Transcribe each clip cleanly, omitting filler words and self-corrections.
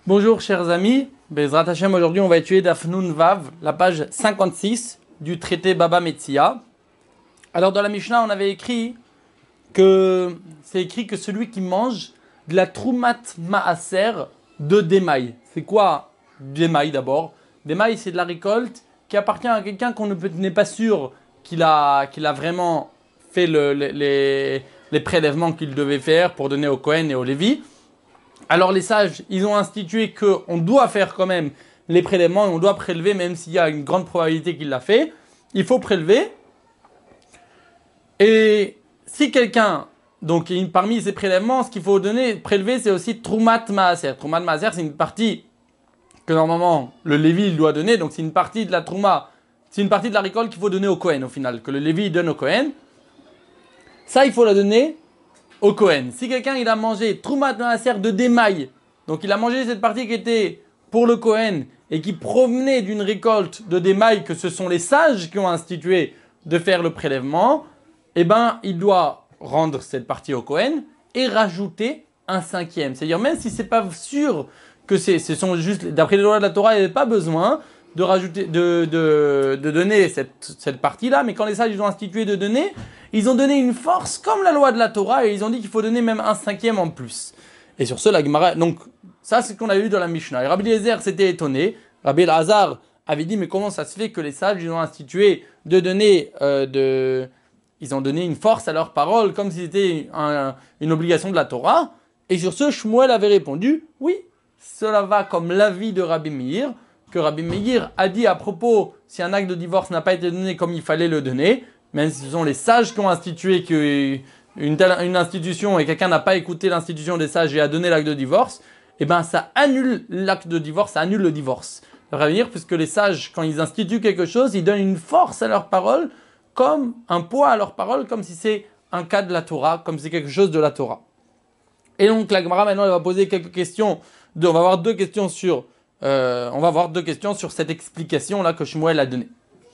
Bonjour chers amis, Bezrat Hashem, aujourd'hui on va étudier Daf Nun Vav, la page 56 du traité Baba Metzia. Alors dans la Mishnah on avait écrit que celui qui mange de la Troumat Maaser de Demaï. C'est quoi Demaï d'abord? Demaï c'est de la récolte qui appartient à quelqu'un qu'on n'est pas sûr qu'il a vraiment fait les prélèvements qu'il devait faire pour donner au Kohen et au Lévi. Alors les sages, ils ont institué qu'on doit faire quand même les prélèvements et on doit prélever même s'il y a une grande probabilité qu'il l'a fait. Il faut prélever. Et si quelqu'un, donc parmi ces prélèvements, ce qu'il faut prélever, c'est aussi Troumat Maaser. Troumat Maaser, c'est une partie que normalement le Lévi il doit donner. Donc c'est une partie de la Trouma, c'est une partie de la récolte qu'il faut donner au Kohen au final, que le Lévi donne au Kohen. Ça, il faut la donner au Kohen. Si quelqu'un il a mangé Troumat Maaser de Demaï, donc il a mangé cette partie qui était pour le Kohen et qui provenait d'une récolte de Demaï, que ce sont les sages qui ont institué de faire le prélèvement, eh ben il doit rendre cette partie au Kohen et rajouter un cinquième. C'est-à-dire même si c'est pas sûr que ce sont juste, d'après les lois de la Torah, il n'y avait pas besoin de rajouter, de donner cette partie-là, mais quand les sages ils ont institué de donner, ils ont donné une force comme la loi de la Torah et ils ont dit qu'il faut donner même un cinquième en plus. Et sur ce, la Gemara, donc ça c'est ce qu'on a vu dans la Mishnah. Et Rabbi Eliezer s'était étonné. Rabbi Elazar avait dit mais comment ça se fait que les sages ils ont institué de donner ils ont donné une force à leur parole comme si c'était une obligation de la Torah. Et sur ce, Shmuel avait répondu oui, cela va comme l'avis de Rabbi Meir, que Rabbi Meir a dit à propos si un acte de divorce n'a pas été donné comme il fallait le donner, même si ce sont les sages qui ont institué une institution et quelqu'un n'a pas écouté l'institution des sages et a donné l'acte de divorce, eh ben ça annule l'acte de divorce, ça annule le divorce. Ça veut dire puisque les sages, quand ils instituent quelque chose, ils donnent une force à leur parole, comme un poids à leur parole, comme si c'est un cas de la Torah, comme si c'est quelque chose de la Torah. Et donc la Gemara maintenant elle va poser quelques questions. On va avoir deux questions sur cette explication là que Shmuel a donnée.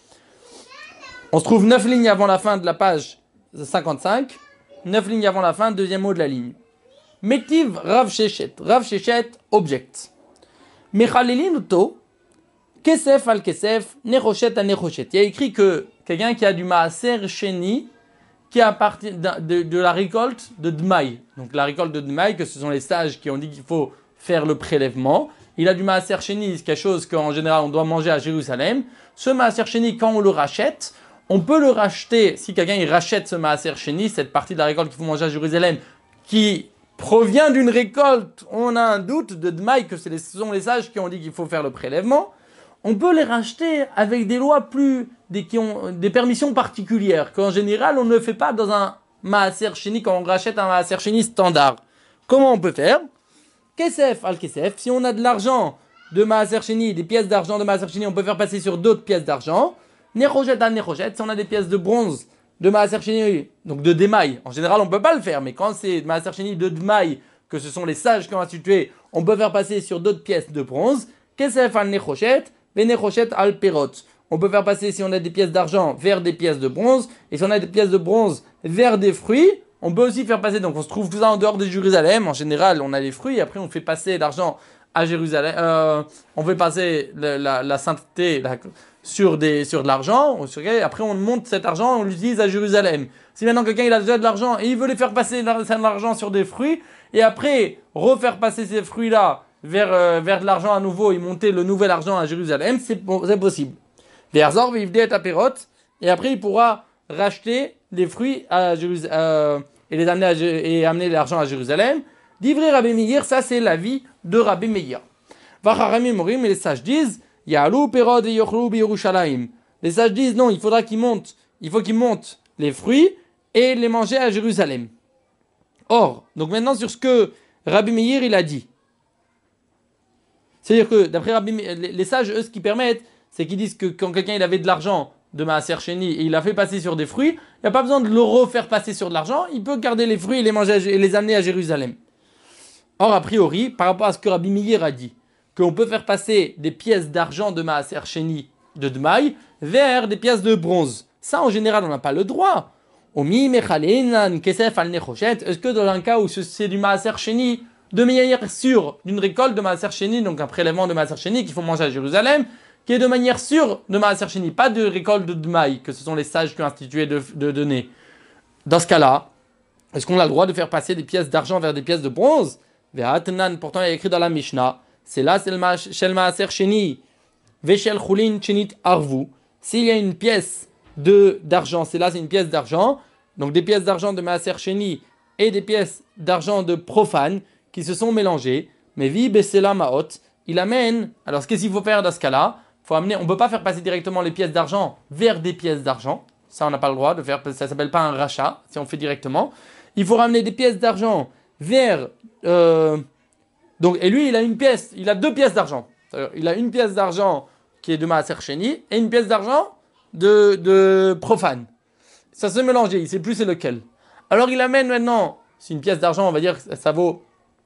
On se trouve 9 lignes avant la fin de la page 55. 9 lignes avant la fin, deuxième mot de la ligne. Metiv Rav Shechet. Rav Shechet objecte. Mechalelinuto, Kesef al Kesef, Nechoshet al Nechoshet. Il y a écrit que quelqu'un qui a du Maaser Sheni, qui a parti de la récolte de Dmaï. Donc la récolte de Dmaï, que ce sont les sages qui ont dit qu'il faut faire le prélèvement. Il a du Maaser Sheni, quelque chose qu'en général on doit manger à Jérusalem. Ce Maaser Sheni, quand on le rachète, on peut le racheter, si quelqu'un il rachète ce Maaser Sheni, cette partie de la récolte qu'il faut manger à Jérusalem, qui provient d'une récolte, on a un doute de Dmaï, que ce sont les sages qui ont dit qu'il faut faire le prélèvement, on peut les racheter avec des lois qui ont des permissions particulières, qu'en général on ne fait pas dans un Maaser Sheni quand on rachète un Maaser Sheni standard. Comment on peut faire? Kesef al Kesef, si on a de l'argent de Maaser Sheni, des pièces d'argent de Maaser Sheni, on peut faire passer sur d'autres pièces d'argent. Nechoshet al Nechoshet, si on a des pièces de bronze de Maaser Sheni, donc de Demaï, en général on ne peut pas le faire, mais quand c'est Maaser Sheni de Demaï, que ce sont les sages qui ont institué, on peut faire passer sur d'autres pièces de bronze. Kesef al Nechoshet, Nechoshet al Perot. On peut faire passer, si on a des pièces d'argent, vers des pièces de bronze, et si on a des pièces de bronze vers des fruits, on peut aussi faire passer, donc on se trouve tout ça en dehors de Jérusalem, en général on a les fruits, et après on fait passer l'argent à Jérusalem, on fait passer la sainteté sur de l'argent, après on monte cet argent, on l'utilise à Jérusalem. Si maintenant quelqu'un il a déjà de l'argent et il veut les faire passer l'argent sur des fruits, et après refaire passer ces fruits-là vers de l'argent à nouveau et monter le nouvel argent à Jérusalem, c'est possible. Et après il pourra racheter les fruits à Jérusalem, et les amener et amener l'argent à Jérusalem. D'Ivry Rabbi Meir, ça c'est l'avis de Rabbi Meir. Vacharami Morim, et les sages disent Ya'alou perod et yochlu b'Yerushalayim. Les sages disent non, il faut qu'ils montent les fruits et les manger à Jérusalem. Or, donc maintenant sur ce que Rabbi Meir il a dit. C'est-à-dire que d'après Rabbi Meir, les sages eux ce qu'ils permettent, c'est qu'ils disent que quand quelqu'un il avait de l'argent de Maaser Sheni et il l'a fait passer sur des fruits, il n'y a pas besoin de le refaire passer sur de l'argent, il peut garder les fruits et les manger et les amener à Jérusalem. Or, a priori, par rapport à ce que Rabbi Meir a dit, qu'on peut faire passer des pièces d'argent de Maaser Sheni de Dmaï vers des pièces de bronze. Ça, en général, on n'a pas le droit. Est-ce que dans un cas où c'est du Maaser Sheni de manière sûre d'une récolte de Maaser Sheni, donc un prélèvement de Maaser Sheni qu'il faut manger à Jérusalem, qui est de manière sûre de Maaser Sheni, pas de récolte de maïs, que ce sont les sages qui ont institué de donner. Dans ce cas-là, est-ce qu'on a le droit de faire passer des pièces d'argent vers des pièces de bronze? Pourtant, il y a écrit dans la Mishnah, c'est là, c'est le Shel Maaser Sheni, Veshel Chulin Chenit Arvu. S'il y a une pièce d'argent, c'est là, c'est une pièce d'argent, donc des pièces d'argent de Maaser Sheni et des pièces d'argent de profane qui se sont mélangées, mais vi besela maot, il amène, alors qu'est-ce qu'il faut faire dans ce cas-là? On ne peut pas faire passer directement les pièces d'argent vers des pièces d'argent, ça on n'a pas le droit de faire, ça s'appelle pas un rachat, si on fait directement. Il faut ramener des pièces d'argent vers, donc, et lui il a une pièce, il a deux pièces d'argent, il a une pièce d'argent qui est de Maaser Sheni et une pièce d'argent de profane. Ça se mélange, il ne sait plus c'est lequel. Alors il amène maintenant, c'est une pièce d'argent, on va dire ça vaut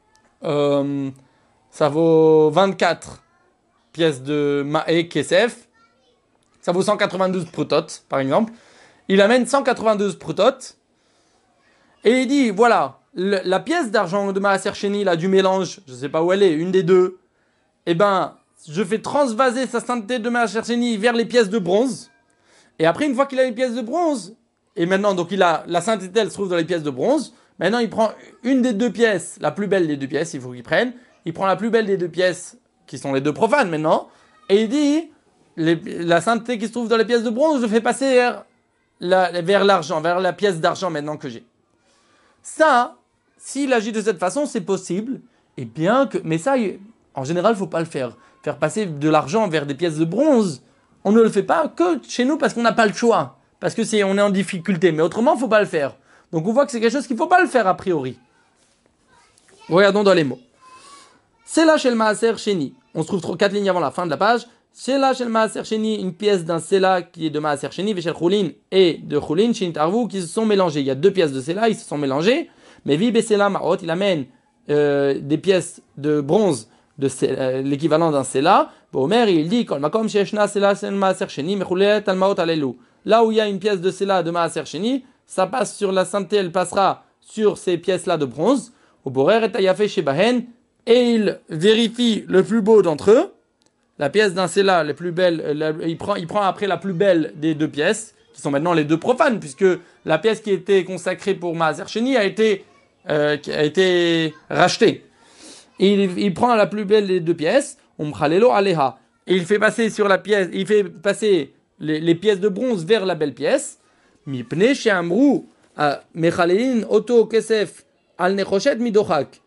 24 pièces de Ma'e Kesef, ça vaut 192 prutot, par exemple. Il amène 192 prutot, et il dit, voilà, la pièce d'argent de Maaser Sheni, là, du mélange, je ne sais pas où elle est, une des deux, eh ben, je fais transvaser sa sainteté de Maaser Sheni vers les pièces de bronze, et après, une fois qu'il a les pièces de bronze, et maintenant, donc il a la sainteté, elle se trouve dans les pièces de bronze, maintenant il prend une des deux pièces, la plus belle des deux pièces, il faut qu'il prenne, il prend la plus belle des deux pièces, qui sont les deux profanes maintenant, et il dit, la sainteté qui se trouve dans les pièces de bronze, je fais passer vers l'argent, vers la pièce d'argent maintenant que j'ai. Ça, s'il agit de cette façon, c'est possible, et bien que, mais ça, en général, il ne faut pas le faire. Faire passer de l'argent vers des pièces de bronze, on ne le fait pas que chez nous parce qu'on n'a pas le choix, parce que on est en difficulté, mais autrement, il ne faut pas le faire. Donc on voit que c'est quelque chose qu'il ne faut pas le faire a priori. Regardons dans les mots. C'est là chez le Maaser Sheni. On se trouve 4 lignes avant la fin de la page. C'est là chez le Maaser Sheni, une pièce d'un Sela qui est de Maaser Sheni, Veshel Chulin et de Chulin, Shinit Arvu, qui se sont mélangés. Il y a deux pièces de Sela, ils se sont mélangés. Mais Vi Besela Maot, il amène des pièces de bronze, l'équivalent d'un Sela. Omer, il dit, Kol Makom Sheshna Sela Sel Maaser Sheni, Mechulet Al Maot Alelu. Là où il y a une pièce de Sela de Maaser Sheni, ça passe sur la sainteté, elle passera sur ces pièces-là de bronze. Au Borer et Tayafe Shebahen, et il vérifie le plus beau d'entre eux. La pièce d'un Sela, les plus belles, il prend après la plus belle des deux pièces, qui sont maintenant les deux profanes, puisque la pièce qui était consacrée pour Maaser Sheni a été rachetée. Et il prend la plus belle des deux pièces, Umchalelo Aleha, et il fait passer sur la pièce, il fait passer les pièces de bronze vers la belle pièce. Mipne she'amru mechalelin oto kesef al nechoshet midochak.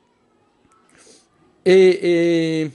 Et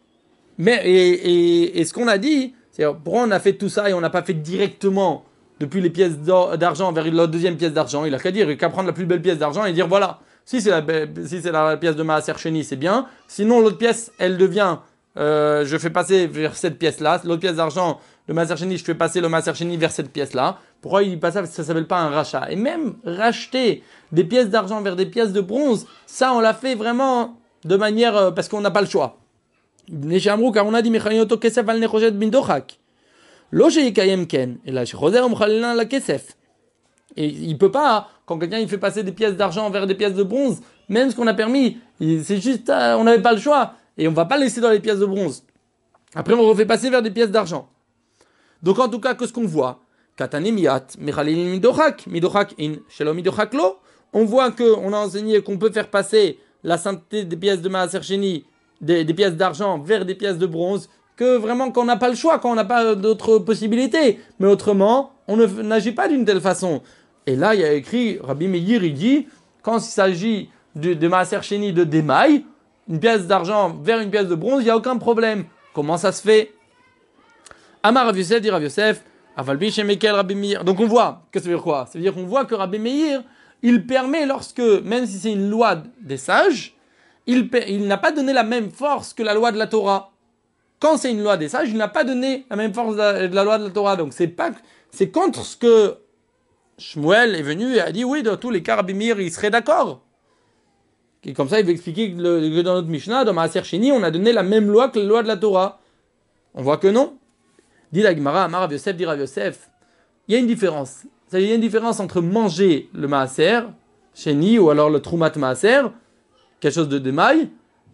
ce qu'on a dit, c'est pourquoi on a fait tout ça et on n'a pas fait directement depuis les pièces d'argent vers la deuxième pièce d'argent. Il a qu'à dire, il a qu'à prendre la plus belle pièce d'argent et dire voilà, si c'est la pièce de Maaser Sheni, c'est bien. Sinon l'autre pièce, elle devient, je fais passer vers cette pièce-là. L'autre pièce d'argent de Maaser Sheni, je fais passer le Maaser Sheni vers cette pièce-là. Pourquoi il passe ça? Ça s'appelle pas un rachat. Et même racheter des pièces d'argent vers des pièces de bronze, ça on l'a fait vraiment de manière parce qu'on n'a pas le choix. Car on a dit Mechalinoto Kesef al Nechojet bin Dochak. Loge Yekayem Ken. Et là, Choser Mchalina la Kesef. Et il peut pas, quand quelqu'un il fait passer des pièces d'argent vers des pièces de bronze, même ce qu'on a permis, c'est juste, on n'avait pas le choix. Et on va pas laisser dans les pièces de bronze. Après, on refait passer vers des pièces d'argent. Donc, en tout cas, que ce qu'on voit, Katane Miyat, Mechalin Midochak, Midochak in, Shalom Midochak lo, on voit qu'on a enseigné qu'on peut faire passer la sainteté des pièces de Maaser Sheni, des pièces d'argent vers des pièces de bronze, que vraiment quand on n'a pas le choix, quand on n'a pas d'autres possibilités. Mais autrement, on n'agit pas d'une telle façon. Et là, il y a écrit, Rabbi Meir, il dit, quand il s'agit de Maaser Sheni de démail, une pièce d'argent vers une pièce de bronze, il n'y a aucun problème. Comment ça se fait? Amar Rav Yosef dit Rav Yosef, Avalbi Shemekel Rabbi Meir. Donc on voit, que ça veut dire quoi? Ça veut dire qu'on voit que Rabbi Meir, il permet lorsque, même si c'est une loi des sages, il n'a pas donné la même force que la loi de la Torah. Quand c'est une loi des sages, il n'a pas donné la même force de la loi de la Torah. Donc c'est contre ce que Shmuel est venu et a dit, oui, dans tous les cas, Rabbi Meir, il serait d'accord. Et comme ça, il veut expliquer que dans notre Mishnah, dans Maaser Sheni, on a donné la même loi que la loi de la Torah. On voit que non. Dit la Gemara, Amar Rav Yosef, dit Rav Yosef, il y a une différence. Il y a une différence entre manger le Maaser Sheni ou alors le Troumat Maaser quelque chose de maille,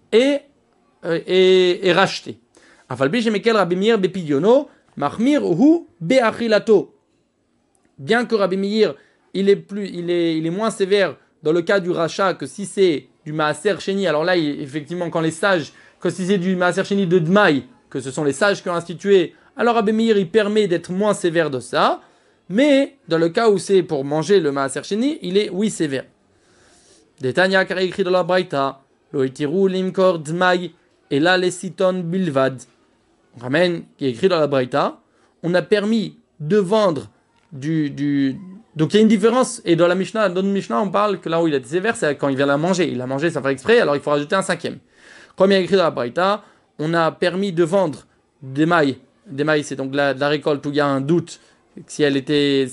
et racheté. Afalbi shemekel Rabbi Meir bepidiono, machmir hu beachilato. Bien que Rabbi Meir, il est moins sévère dans le cas du rachat que si c'est du maaser sheni. Alors là, effectivement, quand si c'est du maaser sheni de Dmaï, que ce sont les sages qui ont institué, alors Rabbi Meir, il permet d'être moins sévère de ça. Mais dans le cas où c'est pour manger le maaser sheni, il est, oui, sévère. Detania, car il écrit dans la Braïta, lo itiru limkor Dmaï, et là les siton bilvad. On ramène, qui est écrit dans la Braïta, on a permis de vendre donc il y a une différence, et dans la Mishnah, dans le Mishnah, on parle que là où il est sévère, c'est quand il vient la manger. Il l'a mangé sans faire exprès, alors il faut rajouter un cinquième. Comme il y a écrit dans la Braïta, on a permis de vendre des mailles. Des mailles, c'est donc de la récolte où il y a un doute s'il y a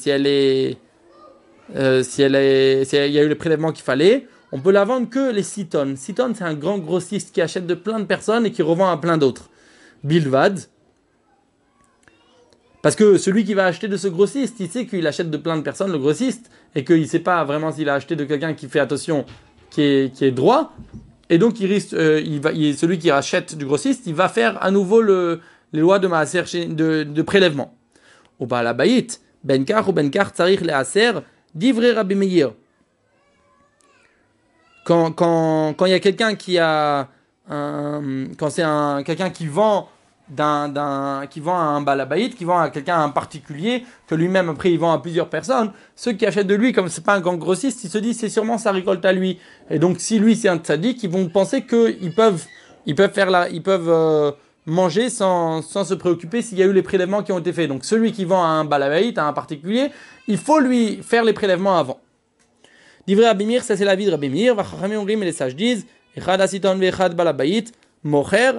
eu les prélèvements qu'il fallait. On peut la vendre que les 6 tonnes. 6 tonnes, c'est un grand grossiste qui achète de plein de personnes et qui revend à plein d'autres. Bilvad. Parce que celui qui va acheter de ce grossiste, il sait qu'il achète de plein de personnes, le grossiste, et qu'il ne sait pas vraiment s'il a acheté de quelqu'un qui fait attention, qui est droit. Et donc, celui qui rachète du grossiste, il va faire à nouveau les lois de maaser de prélèvement. Ou bah la baït, benkar ou benkar tsarich le aser, divrei Rabbi Meir. Quand il y a quelqu'un quand c'est quelqu'un qui vend qui vend à un balabaït, qui vend à quelqu'un, à un particulier, que lui-même après il vend à plusieurs personnes, ceux qui achètent de lui, comme c'est pas un grand grossiste, ils se disent c'est sûrement sa récolte à lui. Et donc si lui c'est un tzaddik, ils vont penser qu'ils peuvent manger sans se préoccuper s'il y a eu les prélèvements qui ont été faits. Donc celui qui vend à un balabaït, à un particulier, il faut lui faire les prélèvements avant. Divrei Rabbi Meir, ça c'est la vie de Rabbi Meir. Vachachamim omrim, et les sages disent, echad asiton ve'echad balabaït, mocher.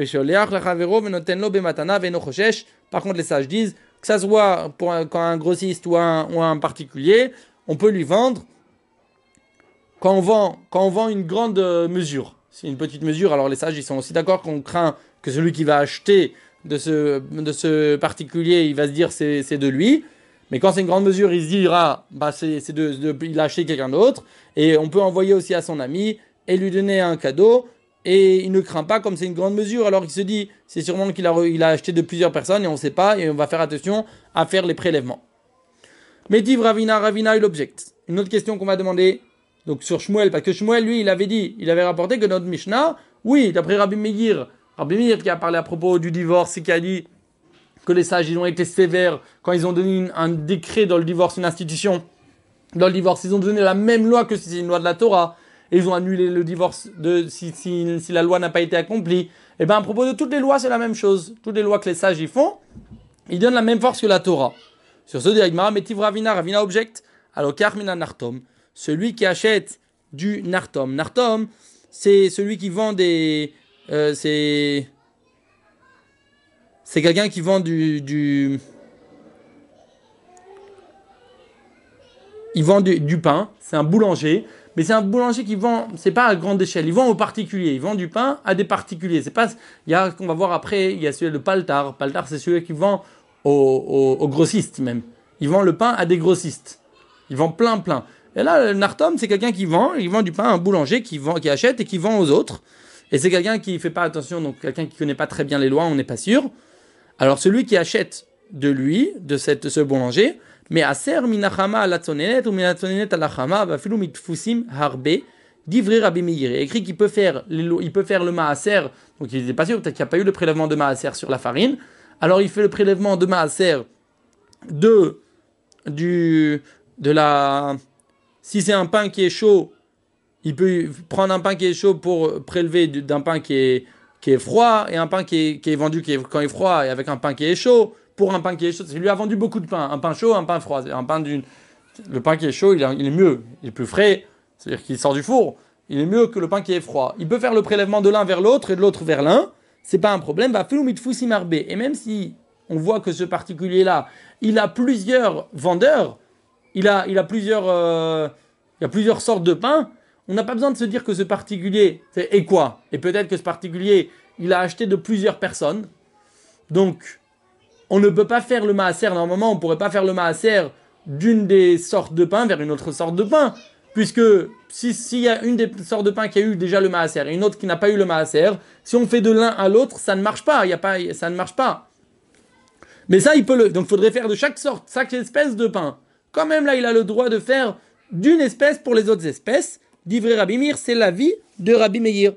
Par contre, les sages disent que ça soit quand un grossiste ou un particulier, on peut lui vendre quand on vend une grande mesure. C'est une petite mesure. Alors les sages ils sont aussi d'accord qu'on craint que celui qui va acheter de ce particulier, il va se dire c'est de lui. Mais quand c'est une grande mesure, il se dira il a acheté quelqu'un d'autre. Et on peut envoyer aussi à son ami et lui donner un cadeau. Et il ne craint pas comme c'est une grande mesure, alors il se dit c'est sûrement qu'il a acheté de plusieurs personnes et on ne sait pas, et on va faire attention à faire les prélèvements. Mais dit Ravina il objecte. Une autre question qu'on va demander donc sur Shmuel, parce que Shmuel lui il avait rapporté que notre Mishnah, oui, d'après Rabbi Meir qui a parlé à propos du divorce et qui a dit que les sages ils ont été sévères quand ils ont donné un décret dans le divorce, une institution dans le divorce, ils ont donné la même loi que si c'est une loi de la Torah. Et ils ont annulé le divorce si la loi n'a pas été accomplie. Et bien à propos de toutes les lois, c'est la même chose. Toutes les lois que les sages y font, ils donnent la même force que la Torah. Sur ce, Diragmara, Metiv Ravina objecte, alors Karmina Nartom, celui qui achète du Nartom. Nartom, c'est celui qui vend c'est quelqu'un qui vend il vend du pain, c'est un boulanger. Mais c'est un boulanger qui vend, c'est pas à grande échelle, il vend aux particuliers, il vend du pain à des particuliers. C'est pas, on va voir après, il y a celui de Paltar. Paltar, c'est celui qui vend aux grossistes même. Il vend le pain à des grossistes. Il vend plein. Et là, le Nartom, c'est quelqu'un il vend du pain à un boulanger qui achète et qui vend aux autres. Et c'est quelqu'un qui fait pas attention, donc quelqu'un qui connaît pas très bien les lois, on n'est pas sûr. Alors celui qui achète de lui, de ce boulanger, mais aser minachama alatzonenet ou minatzonenet alachama vafilu mitfusim harbe divrei Rabbi Meir. Écrit qu'il peut faire le maaser, donc il n'est pas sûr, peut-être qu'il n'y a pas eu le prélèvement de maaser sur la farine. Alors il fait le prélèvement de maaser si c'est un pain qui est chaud, il peut prendre un pain qui est chaud pour prélever d'un pain qui est froid et un pain qui est vendu quand il est froid et avec un pain qui est chaud. Pour un pain qui est chaud, il lui a vendu beaucoup de pain, un pain chaud, un pain froid. Le pain qui est chaud, il est mieux, il est plus frais, c'est-à-dire qu'il sort du four, il est mieux que le pain qui est froid. Il peut faire le prélèvement de l'un vers l'autre et de l'autre vers l'un, c'est pas un problème. Et même si on voit que ce particulier-là, il a plusieurs vendeurs, il a plusieurs sortes de pain, on n'a pas besoin de se dire que ce particulier, et quoi ? Et peut-être que ce particulier, il a acheté de plusieurs personnes, donc on ne peut pas faire le maaser, normalement on ne pourrait pas faire le maaser d'une des sortes de pain vers une autre sorte de pain. puisque s'il y a une des sortes de pain qui a eu déjà le maaser et une autre qui n'a pas eu le maaser, si on fait de l'un à l'autre, ça ne marche pas, ça ne marche pas. Mais ça, donc il faudrait faire de chaque sorte, chaque espèce de pain. Quand même là, il a le droit de faire d'une espèce pour les autres espèces. D'ivrei Rabbi Meir, c'est l'avis de Rabbi Meir.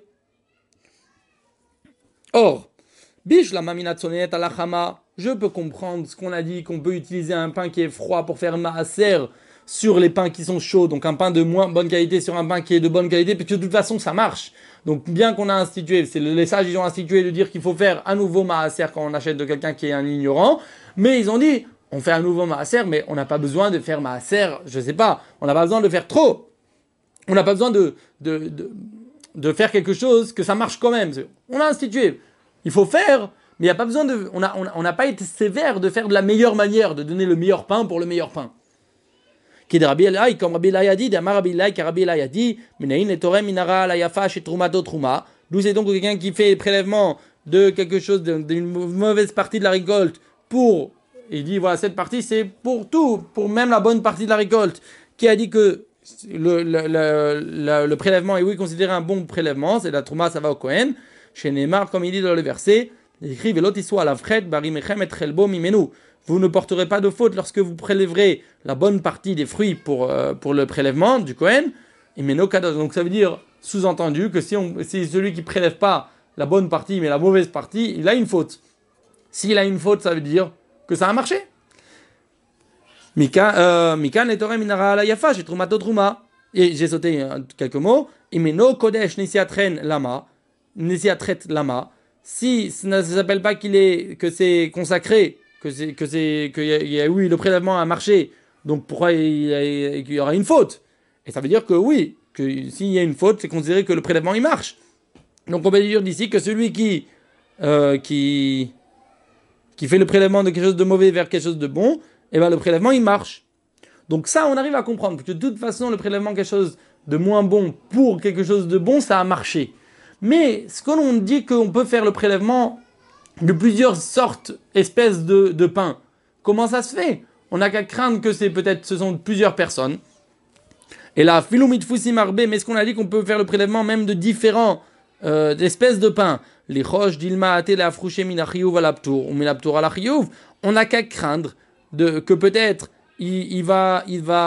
Or, bish la mamina tsonet alachama, je peux comprendre ce qu'on a dit, qu'on peut utiliser un pain qui est froid pour faire maaser sur les pains qui sont chauds, donc un pain de moins bonne qualité sur un pain qui est de bonne qualité, puisque de toute façon ça marche. Donc bien qu'on a institué, les sages ils ont institué de dire qu'il faut faire un nouveau maaser quand on achète de quelqu'un qui est un ignorant, mais ils ont dit, on fait un nouveau maaser, mais on n'a pas besoin de faire maaser, je sais pas, on n'a pas besoin de faire trop. On n'a pas besoin de faire quelque chose que ça marche quand même. On a institué. Il faut faire, mais il n'y a pas besoin de... On n'a pas été sévère de faire de la meilleure manière, de donner le meilleur pain pour le meilleur pain. Qui de Rabbi Elai, comme Rabbi Elai a dit, d'Amar Rabbi Elai, car Rabbi Elai a dit, Minaïn et Torem Minara la Yafa chez Trumato Truma. D'où c'est donc quelqu'un qui fait prélèvement de quelque chose, d'une mauvaise partie de la récolte pour... Il dit, voilà, cette partie, c'est pour tout, pour même la bonne partie de la récolte. Qui a dit que le prélèvement est oui considéré un bon prélèvement, c'est la Trouma, ça va au Kohen. Chez Neymar, comme il dit dans le verset, il écrit Velot iswa à la fret, barimechem et chelbo mimenu. Vous ne porterez pas de faute lorsque vous prélèverez la bonne partie des fruits pour le prélèvement du Kohen. Imeno kadosh. Donc ça veut dire, sous-entendu, que si celui qui prélève pas la bonne partie, mais la mauvaise partie, il a une faute. S'il a une faute, ça veut dire que ça a marché. Mikan et Torah minara la yafa, j'ai trumato truma. Et j'ai sauté quelques mots. Imeno kodesh nesiatren lama. Nesiatret lama. Si ça ne s'appelle pas que c'est consacré, que oui, le prélèvement a marché, donc pourquoi il y aura une faute? Et ça veut dire que oui, que s'il y a une faute, c'est considéré que le prélèvement il marche. Donc on peut dire d'ici que celui qui fait le prélèvement de quelque chose de mauvais vers quelque chose de bon, et bien le prélèvement il marche. Donc ça on arrive à comprendre que de toute façon le prélèvement quelque chose de moins bon pour quelque chose de bon, ça a marché. Mais ce que l'on dit qu'on peut faire le prélèvement de plusieurs sortes, espèces de pain, comment ça se fait? On n'a qu'à craindre que ce sont plusieurs personnes. Et là, filoumitfoussim arbe, mais est-ce qu'on a dit qu'on peut faire le prélèvement même de différents espèces de pain? Les roches d'ilma até la frouché minachiyuv à l'aptour ou minaptour à la chiyuv. On n'a qu'à craindre que peut-être il va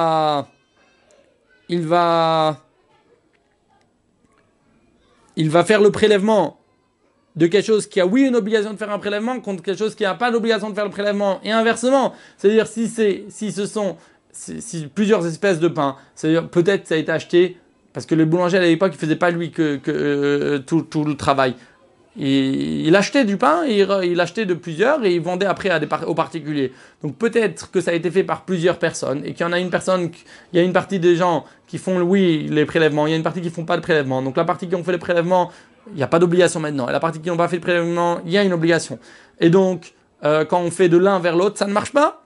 faire le prélèvement de quelque chose qui a oui une obligation de faire un prélèvement contre quelque chose qui n'a pas l'obligation de faire le prélèvement et inversement. C'est-à-dire si plusieurs espèces de pain, c'est-à-dire peut-être ça a été acheté parce que le boulanger à l'époque il faisait pas lui tout le travail. Il achetait du pain, il achetait de plusieurs et il vendait après aux particuliers. Donc peut-être que ça a été fait par plusieurs personnes et qu'il y en a il y a une partie des gens qui font oui les prélèvements, il y a une partie qui font pas de prélèvement. Donc la partie qui ont fait le prélèvement, il n'y a pas d'obligation maintenant. Et la partie qui n'ont pas fait de prélèvement, il y a une obligation. Et donc quand on fait de l'un vers l'autre, ça ne marche pas.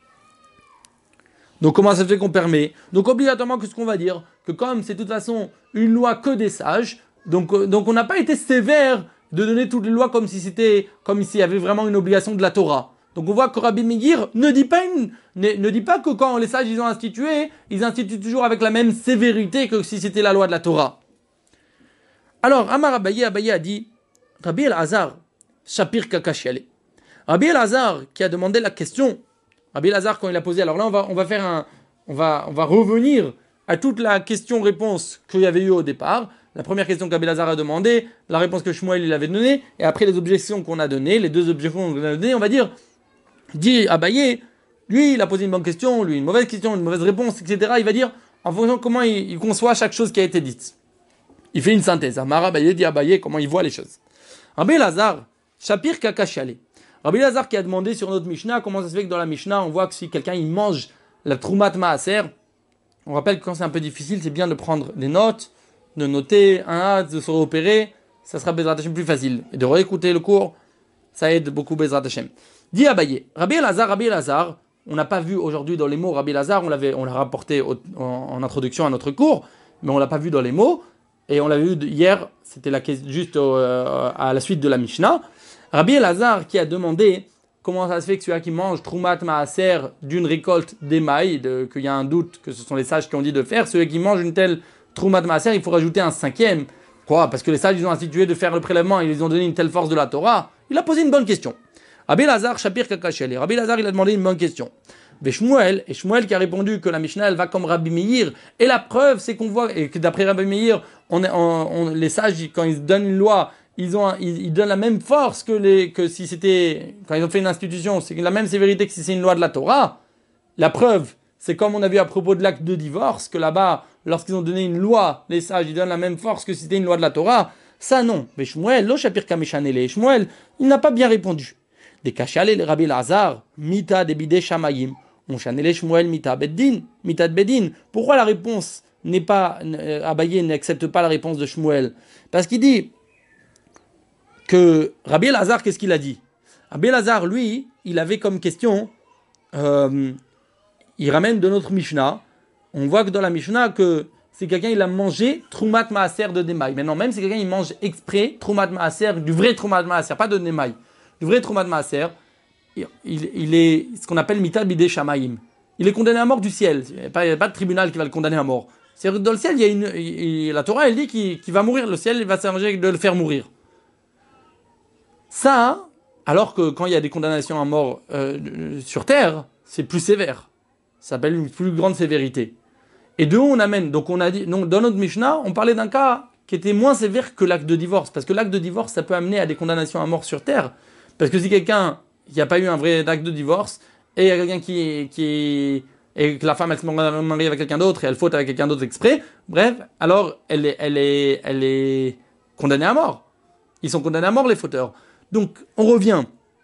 Donc comment ça se fait qu'on permet? Donc obligatoirement que ce qu'on va dire, que comme c'est de toute façon une loi que des sages, donc on n'a pas été sévère de donner toutes les lois comme s'il y avait vraiment une obligation de la Torah. Donc on voit que Rabbi Meir ne dit pas que quand les sages ils ont institué, ils instituent toujours avec la même sévérité que si c'était la loi de la Torah. Alors Amar Abaye a dit Rabbi Elazar Shapir Kakashiale. Rabbi Elazar qui a demandé la question, Rabbi Elazar quand il a posé, alors là on va revenir à toute la question-réponse qu'il y avait eu au départ. La première question qu'Rabbi Elazar a demandé, la réponse que Shmuel il avait donnée, et après les objections qu'on a données, les deux objections qu'on a données, on va dire, dit Abaye, lui il a posé une bonne question, lui une mauvaise question, une mauvaise réponse, etc. Il va dire, en fonction de comment il conçoit chaque chose qui a été dite. Il fait une synthèse. Amar Abaye dit Abaye comment il voit les choses. Rabbi Elazar, Shapir Kakashiale. Rabbi Elazar qui a demandé sur notre Mishnah, comment ça se fait que dans la Mishnah, on voit que si quelqu'un il mange la Troumat Maaser, on rappelle que quand c'est un peu difficile, c'est bien de prendre des notes, de noter de se repérer, ça sera Bezrat Hashem plus facile. Et de réécouter le cours, ça aide beaucoup Bezrat Hashem. Dit Abaye, Rabbi Elazar, on n'a pas vu aujourd'hui dans les mots Rabbi Elazar, on l'a rapporté en introduction à notre cours, mais on l'a pas vu dans les mots, et on l'a vu hier, c'était juste à la suite de la Mishnah. Rabbi Elazar qui a demandé comment ça se fait que celui-là qui mange Troumat Maaser d'une récolte d'émail, qu'il y a un doute que ce sont les sages qui ont dit de faire, celui qui mange une telle Troumat Maaser, il faut rajouter un cinquième. Quoi? Parce que les sages, ils ont institué de faire le prélèvement, ils ont donné une telle force de la Torah. Il a posé une bonne question. Rabbi Lazar, Shapir Kakashel. Rabbi Lazar, il a demandé une bonne question. Et Shmuel qui a répondu que la Mishnah, elle va comme Rabbi Meir. Et la preuve, c'est qu'on voit, et que d'après Rabbi Meir, les sages, quand ils donnent une loi, ils donnent la même force que si c'était, quand ils ont fait une institution, c'est la même sévérité que si c'est une loi de la Torah. La preuve, c'est comme on a vu à propos de l'acte de divorce, que là-bas, lorsqu'ils ont donné une loi, les sages, ils donnent la même force que si c'était une loi de la Torah. Ça, non. Mais Shmuel, lo Shapir Kameshanele. Shmuel, il n'a pas bien répondu. Des Kachale, le Rabbi Lazar, Mita de Bide Shamayim. On chanele Shmuel Mita Beddin, Mita de Beddin. Pourquoi la réponse n'est pas, Abaye n'accepte pas la réponse de Shmuel? Parce qu'il dit que Rabbi Lazar, qu'est-ce qu'il a dit? Rabbi Lazar, lui, il avait comme question, il ramène de notre Mishnah, on voit que dans la Mishnah, que c'est quelqu'un, il a mangé Troumat Maaser de Demaï. Maintenant, même si quelqu'un, il mange exprès Troumat Maaser, du vrai Troumat Maaser, pas de Demaï, du vrai Troumat Maaser, il est ce qu'on appelle Mita Bidé Shamaïm. Il est condamné à mort du ciel. Il n'y a pas de tribunal qui va le condamner à mort. C'est dans le ciel, la Torah, elle dit qu'il va mourir. Le ciel, il va s'arranger de le faire mourir. Ça, alors que quand il y a des condamnations à mort sur terre, c'est plus sévère. Ça s'appelle une plus grande sévérité. Et de où on amène? Donc on a dit, donc dans notre Mishnah, on parlait d'un cas qui était moins sévère que l'acte de divorce. Parce que l'acte de divorce, ça peut amener à des condamnations à mort sur terre. Parce que si quelqu'un qui n'a pas eu un vrai acte de divorce, et il y a quelqu'un et que la femme elle se marie avec quelqu'un d'autre et elle faute avec quelqu'un d'autre exprès, bref, alors elle est condamnée à mort. Ils sont condamnés à mort les fauteurs. Donc on revient.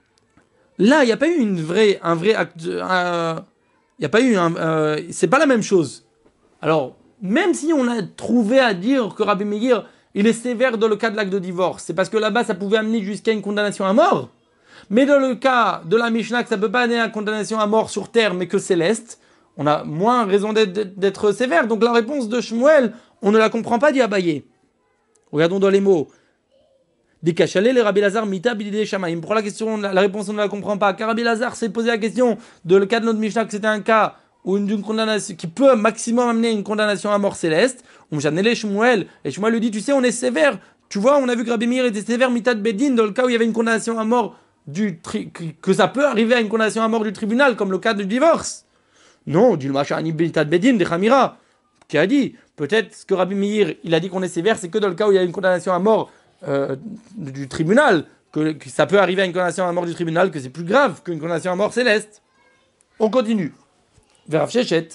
Là, il n'y a pas eu un vrai acte. Il n'y a pas eu c'est pas la même chose. Alors même si on a trouvé à dire que Rabbi Meir il est sévère dans le cas de l'acte de divorce, c'est parce que là-bas ça pouvait amener jusqu'à une condamnation à mort. Mais dans le cas de la Mishnah, que ça ne peut pas amener à condamnation à mort sur terre, mais que céleste, on a moins raison d'être sévère. Donc la réponse de Shmuel, on ne la comprend pas, dit Abaye. Regardons dans les mots. Des Kachalé, les Rabbi Lazar, Mita, Bidide, Shamaim. Pour la question, la réponse, on ne la comprend pas. Car Rabbi Lazar s'est posé la question de le cas de notre Mishnah, que c'était un cas où d'une condamnation, qui peut maximum amener une condamnation à mort céleste. On chanelait Shmuel. Et Shmuel lui dit, tu sais, on est sévère. Tu vois, on a vu que Rabbi Meir était sévère, Mita de Bedin, dans le cas où il y avait une condamnation à mort que ça peut arriver à une condamnation à mort du tribunal, comme le cas du divorce. Non, dit le Machani Mita de Bedin, de Khamira, qui a dit, peut-être ce que Rabbi Meir, il a dit qu'on est sévère, c'est que dans le cas où il y a une condamnation à mort du tribunal, que ça peut arriver à une condamnation à mort du tribunal, que c'est plus grave qu'une condamnation à mort céleste. On continue. Vers Rav Sheshet.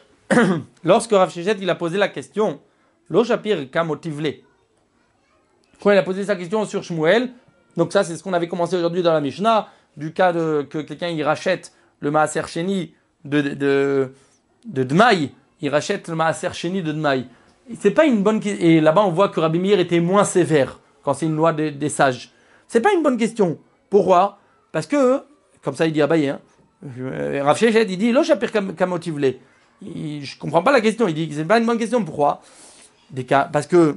Lorsque Rav Sheshet, il a posé la question, Lo Shapir Kamotivle. Quand il a posé sa question sur Shmuel, donc ça c'est ce qu'on avait commencé aujourd'hui dans la Mishnah, du cas que quelqu'un il rachète le Maaser Sheni de Dmaï, il rachète le Maaser Sheni de Dmaï. C'est pas une bonne question. Et là-bas on voit que Rabbi Meir était moins sévère quand c'est une loi des sages. C'est pas une bonne question. Pourquoi? Parce que, comme ça il dit Abaye, Rav Sheshet il dit Lo Shapir Kamotivle. Je comprends pas la question, il dit que c'est pas une bonne question. Pourquoi? Parce que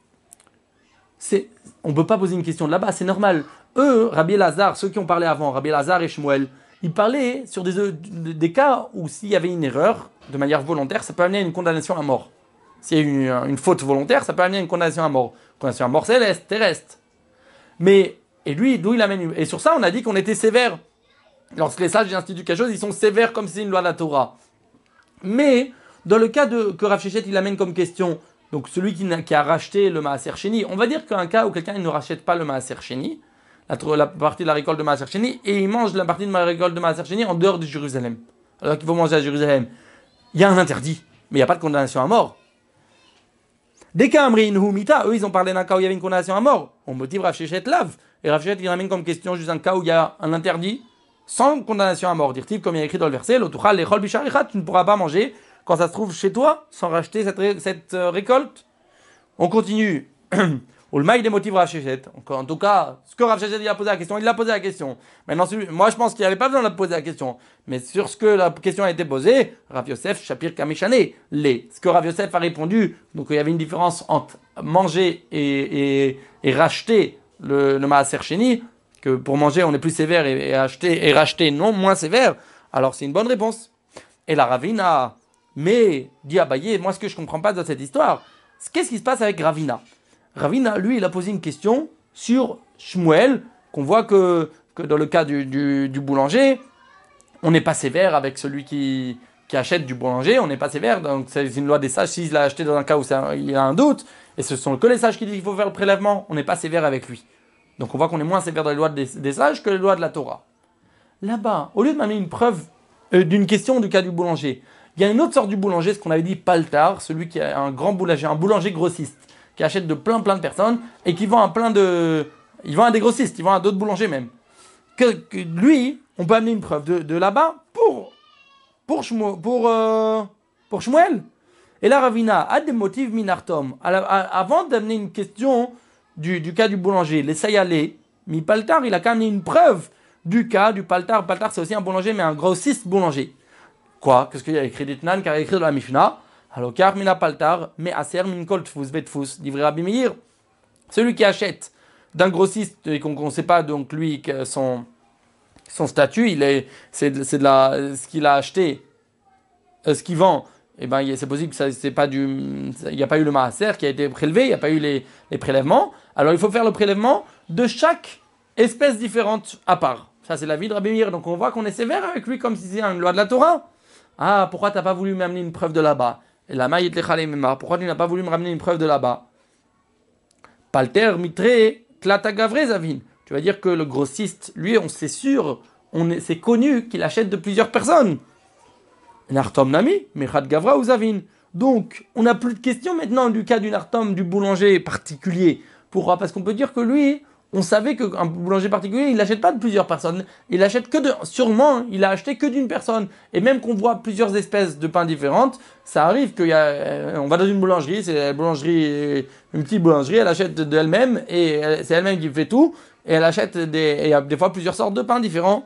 on ne peut pas poser une question de là-bas, c'est normal. Eux, Rabbi Lazar, ceux qui ont parlé avant, Rabbi Lazar et Shmuel, ils parlaient sur des cas où s'il y avait une erreur, de manière volontaire, ça peut amener à une condamnation à mort. S'il y a une faute volontaire, ça peut amener à une condamnation à mort. Condamnation à mort céleste, terrestre. Mais, et lui, d'où il amène. Et sur ça, on a dit qu'on était sévère. Lorsque les sages instituent quelque chose, ils sont sévères comme si c'est une loi de la Torah. Mais, dans le cas que Rav Sheshet, il amène comme question, donc celui qui a racheté le Maaser Sheni, on va dire qu'un cas où quelqu'un ne rachète pas le Maaser Sheni, la partie de la récolte de Maaser Sheni, et il mange la partie de la récolte de Maaser Sheni en dehors de Jérusalem. Alors qu'il faut manger à Jérusalem. Il y a un interdit, mais il n'y a pas de condamnation à mort. Dès qu'Amri Mita, eux ils ont parlé d'un cas où il y avait une condamnation à mort. On motive Rav Sheshet lave. Et Rav Sheshet il ramène comme question juste un cas où il y a un interdit sans condamnation à mort. Dire-t-il, comme il y a écrit dans le verset, l'otuchal lechol bisharichat, tu ne pourras pas manger quand ça se trouve chez toi, sans racheter cette récolte. On continue. Ou le maï des motifs Rav Sheshet. En tout cas, ce que Rav Sheshet a posé la question, il a posé la question. Maintenant, moi je pense qu'il n'y avait pas besoin de poser la question. Mais sur ce que la question a été posée, Rav Yosef, Shapir Kameshane, ce que Rav Yosef a répondu, donc il y avait une différence entre manger et racheter le Maaser Sheni, que pour manger on est plus sévère et acheter et racheter non moins sévère, alors c'est une bonne réponse. Et la Ravina, mais dit Abaye, moi ce que je comprends pas dans cette histoire, qu'est-ce qui se passe avec Ravina? Ravina, lui, il a posé une question sur Shmuel, qu'on voit que dans le cas du boulanger, on n'est pas sévère avec celui qui achète du boulanger, on n'est pas sévère, donc c'est une loi des sages, s'il l'a acheté dans un cas où il y a un doute, et ce sont que les sages qui disent qu'il faut faire le prélèvement, on n'est pas sévère avec lui. Donc on voit qu'on est moins sévère dans les lois des sages que les lois de la Torah. Là-bas, au lieu de m'amener une preuve d'une question du cas du boulanger, il y a une autre sorte du boulanger, ce qu'on avait dit paltar, celui qui est un grand boulanger, un boulanger grossiste, qui achète de plein de personnes, et qui vend il vend à des grossistes, il vend à d'autres boulangers même. Que lui, on peut amener une preuve de là-bas pour Shmuel. Et là, Ravina a des motifs minartom. Avant d'amener une question du cas du boulanger, les sayalé, mi paltar, il a qu'à amener une preuve du cas du paltar. Paltar, c'est aussi un boulanger, mais un grossiste boulanger. Quoi? Qu'est-ce qu'il y a écrit d'Etnan, car il y a écrit dans la Mishnah? Alors, car mina paltar, mais aser min kol tfus betfus, livré Rabbi Meir. Celui qui achète d'un grossiste et qu'on ne sait pas, donc lui, son statut, c'est ce qu'il a acheté, ce qu'il vend, et ben, c'est possible que il n'y a pas eu le maaser qui a été prélevé, il n'y a pas eu les prélèvements. Alors il faut faire le prélèvement de chaque espèce différente à part. Ça, c'est la vie de Rabbi Meir. Donc on voit qu'on est sévère avec lui comme si c'était une loi de la Torah. Ah, pourquoi tu n'as pas voulu m'amener une preuve de là-bas? Et la maït lechalé memar, pourquoi tu n'as pas voulu me ramener une preuve de là-bas? Palter mitre klata gavre zavin. Tu vas dire que le grossiste, lui, c'est sûr, c'est connu qu'il achète de plusieurs personnes. Nartom nami, mechad gavra ou zavin. Donc, on n'a plus de questions maintenant du cas du nartom, du boulanger particulier. Pourquoi? Parce qu'on peut dire que lui, on savait qu'un boulanger particulier, il n'achète pas de plusieurs personnes. Il achète sûrement, il a acheté que d'une personne. Et même qu'on voit plusieurs espèces de pain différentes, ça arrive on va dans une boulangerie, c'est une petite boulangerie, elle achète d'elle-même, et c'est elle-même qui fait tout, et elle achète et il y a des fois plusieurs sortes de pains différents.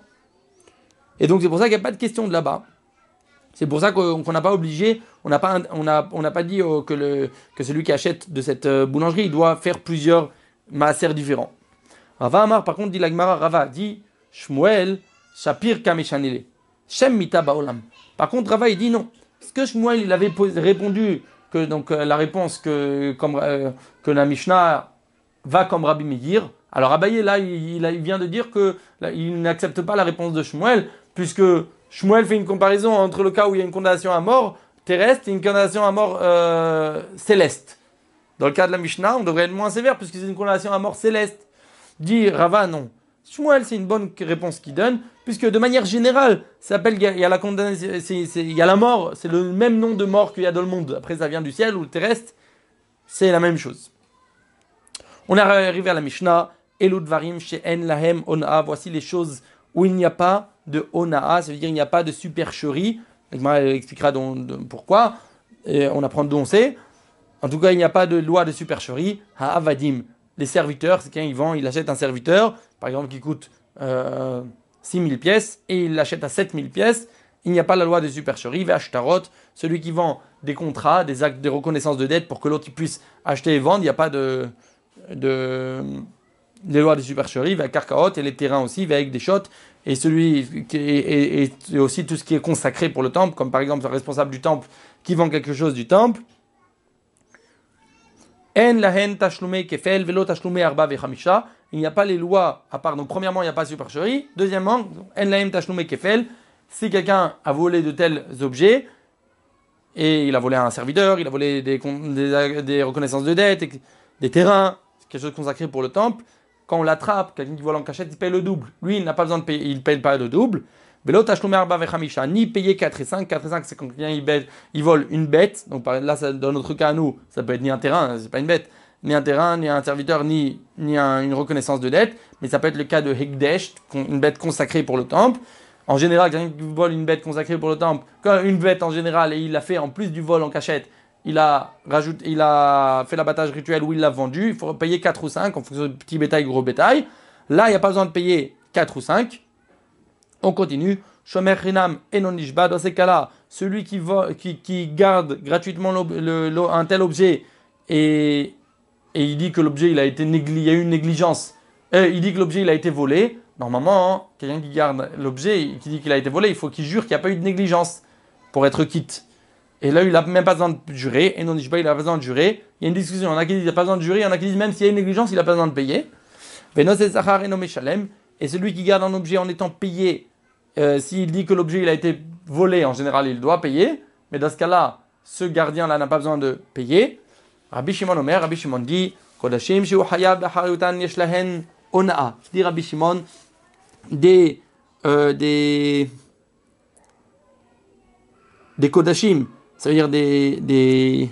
Et donc c'est pour ça qu'il n'y a pas de question de là-bas. C'est pour ça qu'on n'a pas obligé, on n'a pas dit que celui qui achète de cette boulangerie, il doit faire plusieurs maaser différents. Rava Amar, par contre, dit la Gemara, Rava dit Shmuel, Shapir Kameshanele, Shem Mita Baolam. Par contre, Rava, il dit non. Parce que Shmuel, il avait répondu que la réponse que la Mishnah va comme Rabbi Meir. Alors Abaye, là, il vient de dire qu'il n'accepte pas la réponse de Shmuel, puisque Shmuel fait une comparaison entre le cas où il y a une condamnation à mort terrestre et une condamnation à mort céleste. Dans le cas de la Mishnah, on devrait être moins sévère, puisque c'est une condamnation à mort céleste. Dit Rava, non. Shmuel, c'est une bonne réponse qu'il donne, puisque de manière générale, il y a la condamnation, il y a la mort, c'est le même nom de mort qu'il y a dans le monde. Après, ça vient du ciel ou le terrestre, c'est la même chose. On est arrivé à la Mishnah, Eludvarim she'en lahem onaa. Voici les choses où il n'y a pas de onaa, ça veut dire il n'y a pas de supercherie. Elle expliquera pourquoi, et on apprend d'où on sait. En tout cas, il n'y a pas de loi de supercherie. Ha'avadim. Les serviteurs, c'est quand il achète un serviteur, par exemple, qui coûte 6 000 pièces, et il l'achète à 7 000 pièces, il n'y a pas la loi de supercherie. Ve'ashtarot, celui qui vend des contrats, des actes de reconnaissance de dette pour que l'autre puisse acheter et vendre, il n'y a pas des lois de supercherie. Ve'karkaot, et les terrains aussi, avec des shots, et et aussi tout ce qui est consacré pour le temple, comme par exemple le responsable du temple qui vend quelque chose du temple. Il n'y a pas les lois à part. Donc, premièrement, il n'y a pas de supercherie. Deuxièmement, si quelqu'un a volé de tels objets, et il a volé à un serviteur, il a volé des reconnaissances de dette, des terrains, quelque chose consacré pour le temple, quand on l'attrape, quelqu'un qui vole en cachette, il paye le double. Lui, il n'a pas besoin de payer, il ne paye pas le double. Ni payer 4 et 5. 4 et 5, c'est quand quelqu'un il vole une bête. Donc là, dans notre cas à nous, ça peut être ni un terrain, c'est pas une bête, ni un terrain, ni un serviteur, ni une reconnaissance de dette. Mais ça peut être le cas de Hekdesh, une bête consacrée pour le temple. En général, quelqu'un qui vole une bête consacrée pour le temple, quand une bête en général, et il l'a fait en plus du vol en cachette, il a fait l'abattage rituel où il l'a vendu, il faut payer 4 ou 5 en fonction de petit bétail, gros bétail. Là, il n'y a pas besoin de payer 4 ou 5. On continue. Shomer Rinam Enonishba. Dans ces cas-là, celui qui garde gratuitement un tel objet et il dit que l'objet il y a eu une négligence il dit que l'objet il a été volé. Normalement, hein, quelqu'un qui garde l'objet, qui dit qu'il a été volé, il faut qu'il jure qu'il n'y a pas eu de négligence pour être quitte. Et là, il n'a même pas besoin de jurer. Et non, je dis pas, il a pas besoin de jurer. Il y a une discussion. Il y en a qui disent qu'il n'a pas besoin de jurer. Il y en a qui disent même s'il y a une négligence, il n'a pas besoin de payer. Et celui qui garde un objet en étant payé, s'il dit que l'objet il a été volé, en général, il doit payer. Mais dans ce cas-là, ce gardien-là n'a pas besoin de payer. Rabbi Shimon Omer, Rabbi Shimon dit, Kodashim shu hayab b'charutan yesh lahen ona'a. Dit Rabbi Shimon, des kodashim, ça veut dire des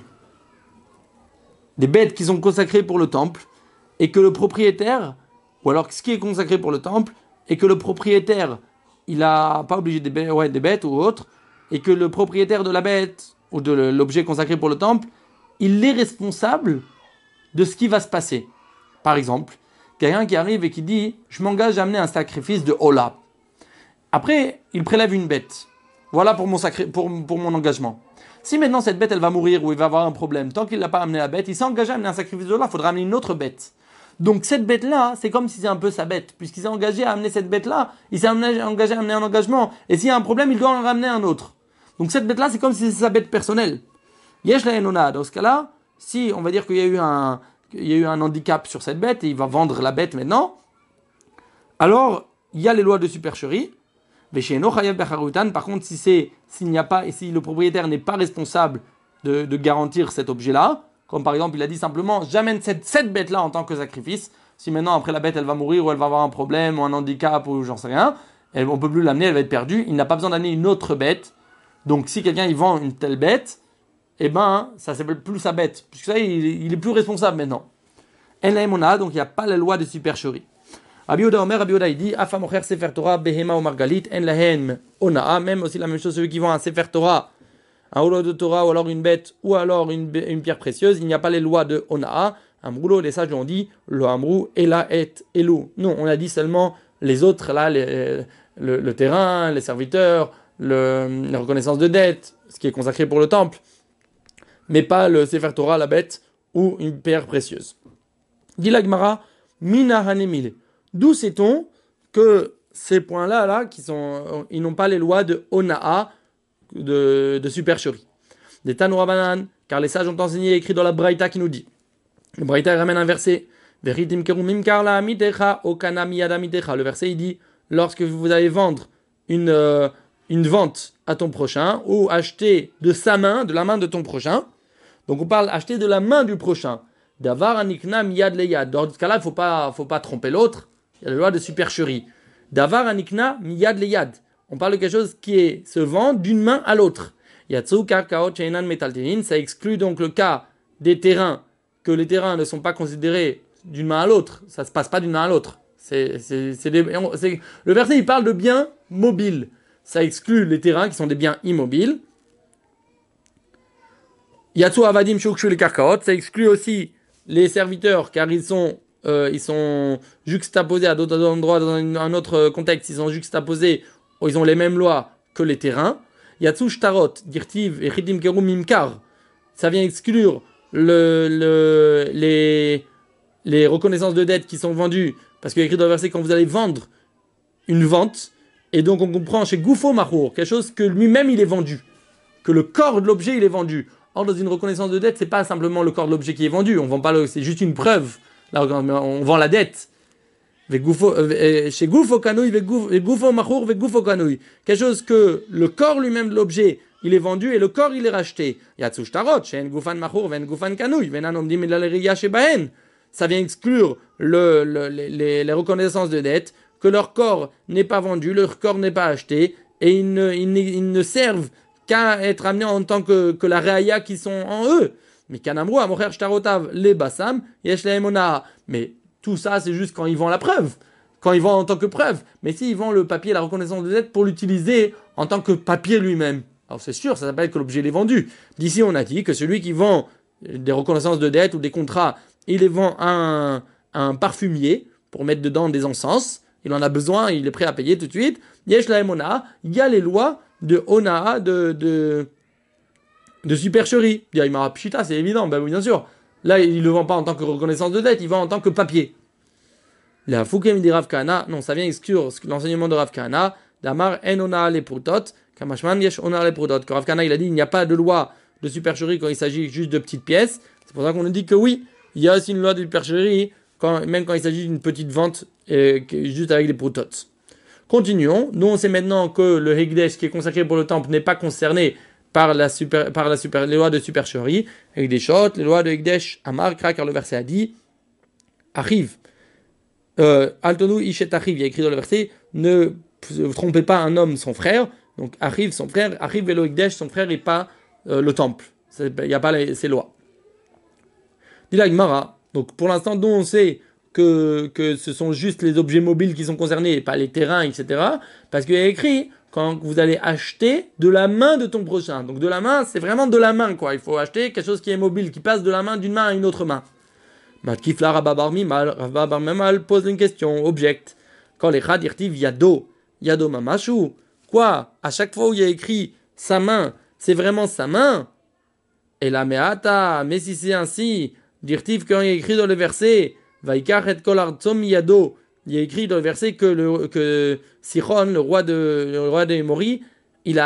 bêtes qui sont consacrées pour le temple, et que le propriétaire, ou alors ce qui est consacré pour le temple, et que le propriétaire, il n'a pas obligé des bêtes ou autres, et que le propriétaire de la bête, ou de l'objet consacré pour le temple, il est responsable de ce qui va se passer. Par exemple, quelqu'un qui arrive et qui dit « Je m'engage à amener un sacrifice de Ola ». Après, il prélève une bête. Voilà pour mon engagement. Si maintenant cette bête elle va mourir ou il va avoir un problème, tant qu'il n'a pas amené la bête, il s'est engagé à amener un sacrifice de Ola, il faudra amener une autre bête. Donc cette bête-là, c'est comme si c'est un peu sa bête. Puisqu'il s'est engagé à amener cette bête-là, il s'est engagé à amener un engagement. Et s'il y a un problème, il doit en ramener un autre. Donc cette bête-là, c'est comme si c'est sa bête personnelle. Yesh la enona. Dans ce cas-là, si on va dire qu'il y a eu un handicap sur cette bête et il va vendre la bête maintenant, alors il y a les lois de supercherie. Par contre, s'il n'y a pas et si le propriétaire n'est pas responsable de garantir cet objet-là, comme par exemple il a dit simplement j'amène cette bête-là en tant que sacrifice. Si maintenant après la bête elle va mourir ou elle va avoir un problème ou un handicap ou j'en sais rien, on ne peut plus l'amener, elle va être perdue. Il n'a pas besoin d'amener une autre bête. Donc si quelqu'un il vend une telle bête, eh ben ça s'appelle plus sa bête, puisque ça il est plus responsable maintenant. Donc il n'y a pas la loi de supercherie. Rabbi Yehuda il dit Afa mocher sefer Torah behema ou margalit en lahen onaa, même aussi la même chose celui qui vend un sefer Torah, un rouleau de Torah ou alors une bête ou alors une pierre précieuse, il n'y a pas les lois de onaa. Amroulo, les sages ont dit lo amrou ela et elu. Non, on a dit seulement les autres là, le terrain, les serviteurs, la reconnaissance de dette, ce qui est consacré pour le temple, mais pas le sefer Torah, la bête ou une pierre précieuse. Dit la Gemara, mina hanemile. D'où sait-on que ces points-là, ils n'ont pas les lois de onaa, de supercherie. Des Tanoura Banan, car les sages ont enseigné écrit dans la Braïta qui nous dit. Le Braïta ramène un verset. Le verset il dit, lorsque vous allez vendre une vente à ton prochain, ou acheter de sa main, de la main de ton prochain, donc on parle acheter de la main du prochain. Davar anikna miyad leyad. Dans ce cas-là, il faut pas tromper l'autre. Il y a la loi de supercherie. Davar anikna miyad leyad. On parle de quelque chose qui se vend d'une main à l'autre. Yatsu karkaot sheinan metaltelin. Ça exclut donc le cas des terrains, que les terrains ne sont pas considérés d'une main à l'autre. Ça ne se passe pas d'une main à l'autre. Le verset, il parle de biens mobiles. Ça exclut les terrains qui sont des biens immobiles. Yatsu avadim shukshu le karkaot. Ça exclut aussi les serviteurs, car ils sont juxtaposés à d'autres endroits, dans un autre contexte, ils sont juxtaposés, ils ont les mêmes lois que les terrains. Yatsu shtarot, dirtiv et chidim kerum mimkar. Ça vient exclure les reconnaissances de dettes qui sont vendues, parce qu'il y a écrit dans le verset quand vous allez vendre une vente, et donc on comprend chez Goufo Mahour, quelque chose que lui-même il est vendu, que le corps de l'objet il est vendu. Or, dans une reconnaissance de dette, c'est pas simplement le corps de l'objet qui est vendu. On vend pas c'est juste une preuve. Là, on vend la dette. Chez Goufo Kanouy, Goufo Machour, Goufo Kanouy. Quelque chose que le corps lui-même de l'objet, il est vendu et le corps, il est racheté. Yatsush Tarot, Shen Goufan Machour, Ven Goufan Kanouy, Venan Omdim Milaleria Shebahen. Ça vient exclure les reconnaissances de dette, que leur corps n'est pas vendu, leur corps n'est pas acheté, et ils ne servent qu'à être amenés en tant que la réaïa qui sont en eux. Mais kanamrou, amocher shtarotav, les bassam, yesh laemona. Mais tout ça, c'est juste quand ils vendent la preuve. Quand ils vendent en tant que preuve. Mais s'ils vendent le papier, la reconnaissance de dette, pour l'utiliser en tant que papier lui-même. Alors c'est sûr, ça s'appelle que l'objet est vendu. D'ici, on a dit que celui qui vend des reconnaissances de dette ou des contrats, il les vend à un parfumier pour mettre dedans des encens. Il en a besoin, il est prêt à payer tout de suite. Yesh laemona, il y a les lois de onaa, de supercherie. Il m'a pchita, c'est évident, ben oui, bien sûr. Là, il ne le vend pas en tant que reconnaissance de dette, il vend en tant que papier. La Foukem dit Rav Kahana, non, ça vient exclure l'enseignement de Rav Kahana. Damar en ona le prutot, kamashman yesh ona le prutot. Que Rav Kahana il a dit il n'y a pas de loi de supercherie quand il s'agit juste de petites pièces. C'est pour ça qu'on nous dit que oui, il y a aussi une loi de supercherie même quand il s'agit d'une petite vente juste avec des prutot. Continuons. Nous on sait maintenant que le Hekdesh qui est consacré pour le temple n'est pas concerné par les lois de supercherie. Avec des shots, les lois de Hekdesh, Amar, car le verset a dit arrive. Altonu Ishet Achiv, il y a écrit dans le verset, ne trompez pas un homme son frère. Donc Achiv son frère, Achiv Velo Hekdesh son frère et pas le temple. Il n'y a pas ces lois. Dit la Gemara. Donc pour l'instant, nous on sait que ce sont juste les objets mobiles qui sont concernés et pas les terrains, etc. Parce qu'il y a écrit quand vous allez acheter de la main de ton prochain. Donc de la main, c'est vraiment de la main quoi. Il faut acheter quelque chose qui est mobile, qui passe de la main d'une main à une autre main. Matkifla Rabba Mimal pose une question, objecte. Quand les chad irtiv yado mamashu. Quoi? À chaque fois où il y a écrit sa main, c'est vraiment sa main? Et la meata, mais si c'est ainsi, dirtiv quand il y a écrit dans le verset, vaikach et kol artzom yado. Il y a écrit dans le verset que Sichon, le roi de Mori, il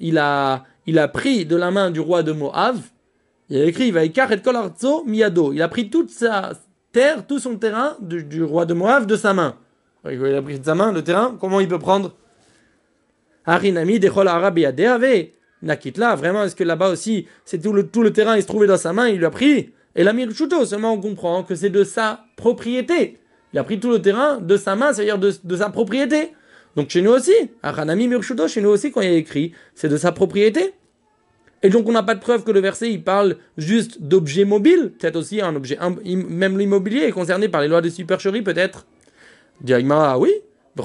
a pris de la main du roi de Moab. Il a écrit Vaikach et kol artzo miyado. Il a pris toute sa terre, tout son terrain du roi de Moab de sa main. Il a pris de sa main le terrain. Comment il peut prendre Harinami dechol arabe yadeave. Nakitla. Vraiment, est-ce que là-bas aussi, c'est tout le terrain, il se trouvait dans sa main, il lui a pris. Et la mirshuto, seulement on comprend que c'est de sa propriété. Il a pris tout le terrain de sa main, c'est-à-dire de sa propriété. Donc chez nous aussi, Haranami mirshuto, chez nous aussi, quand il y a écrit, c'est de sa propriété. Et donc on n'a pas de preuve que le verset il parle juste d'objets mobiles, peut-être aussi un objet, même l'immobilier est concerné par les lois de supercherie peut-être. Directement, ah oui,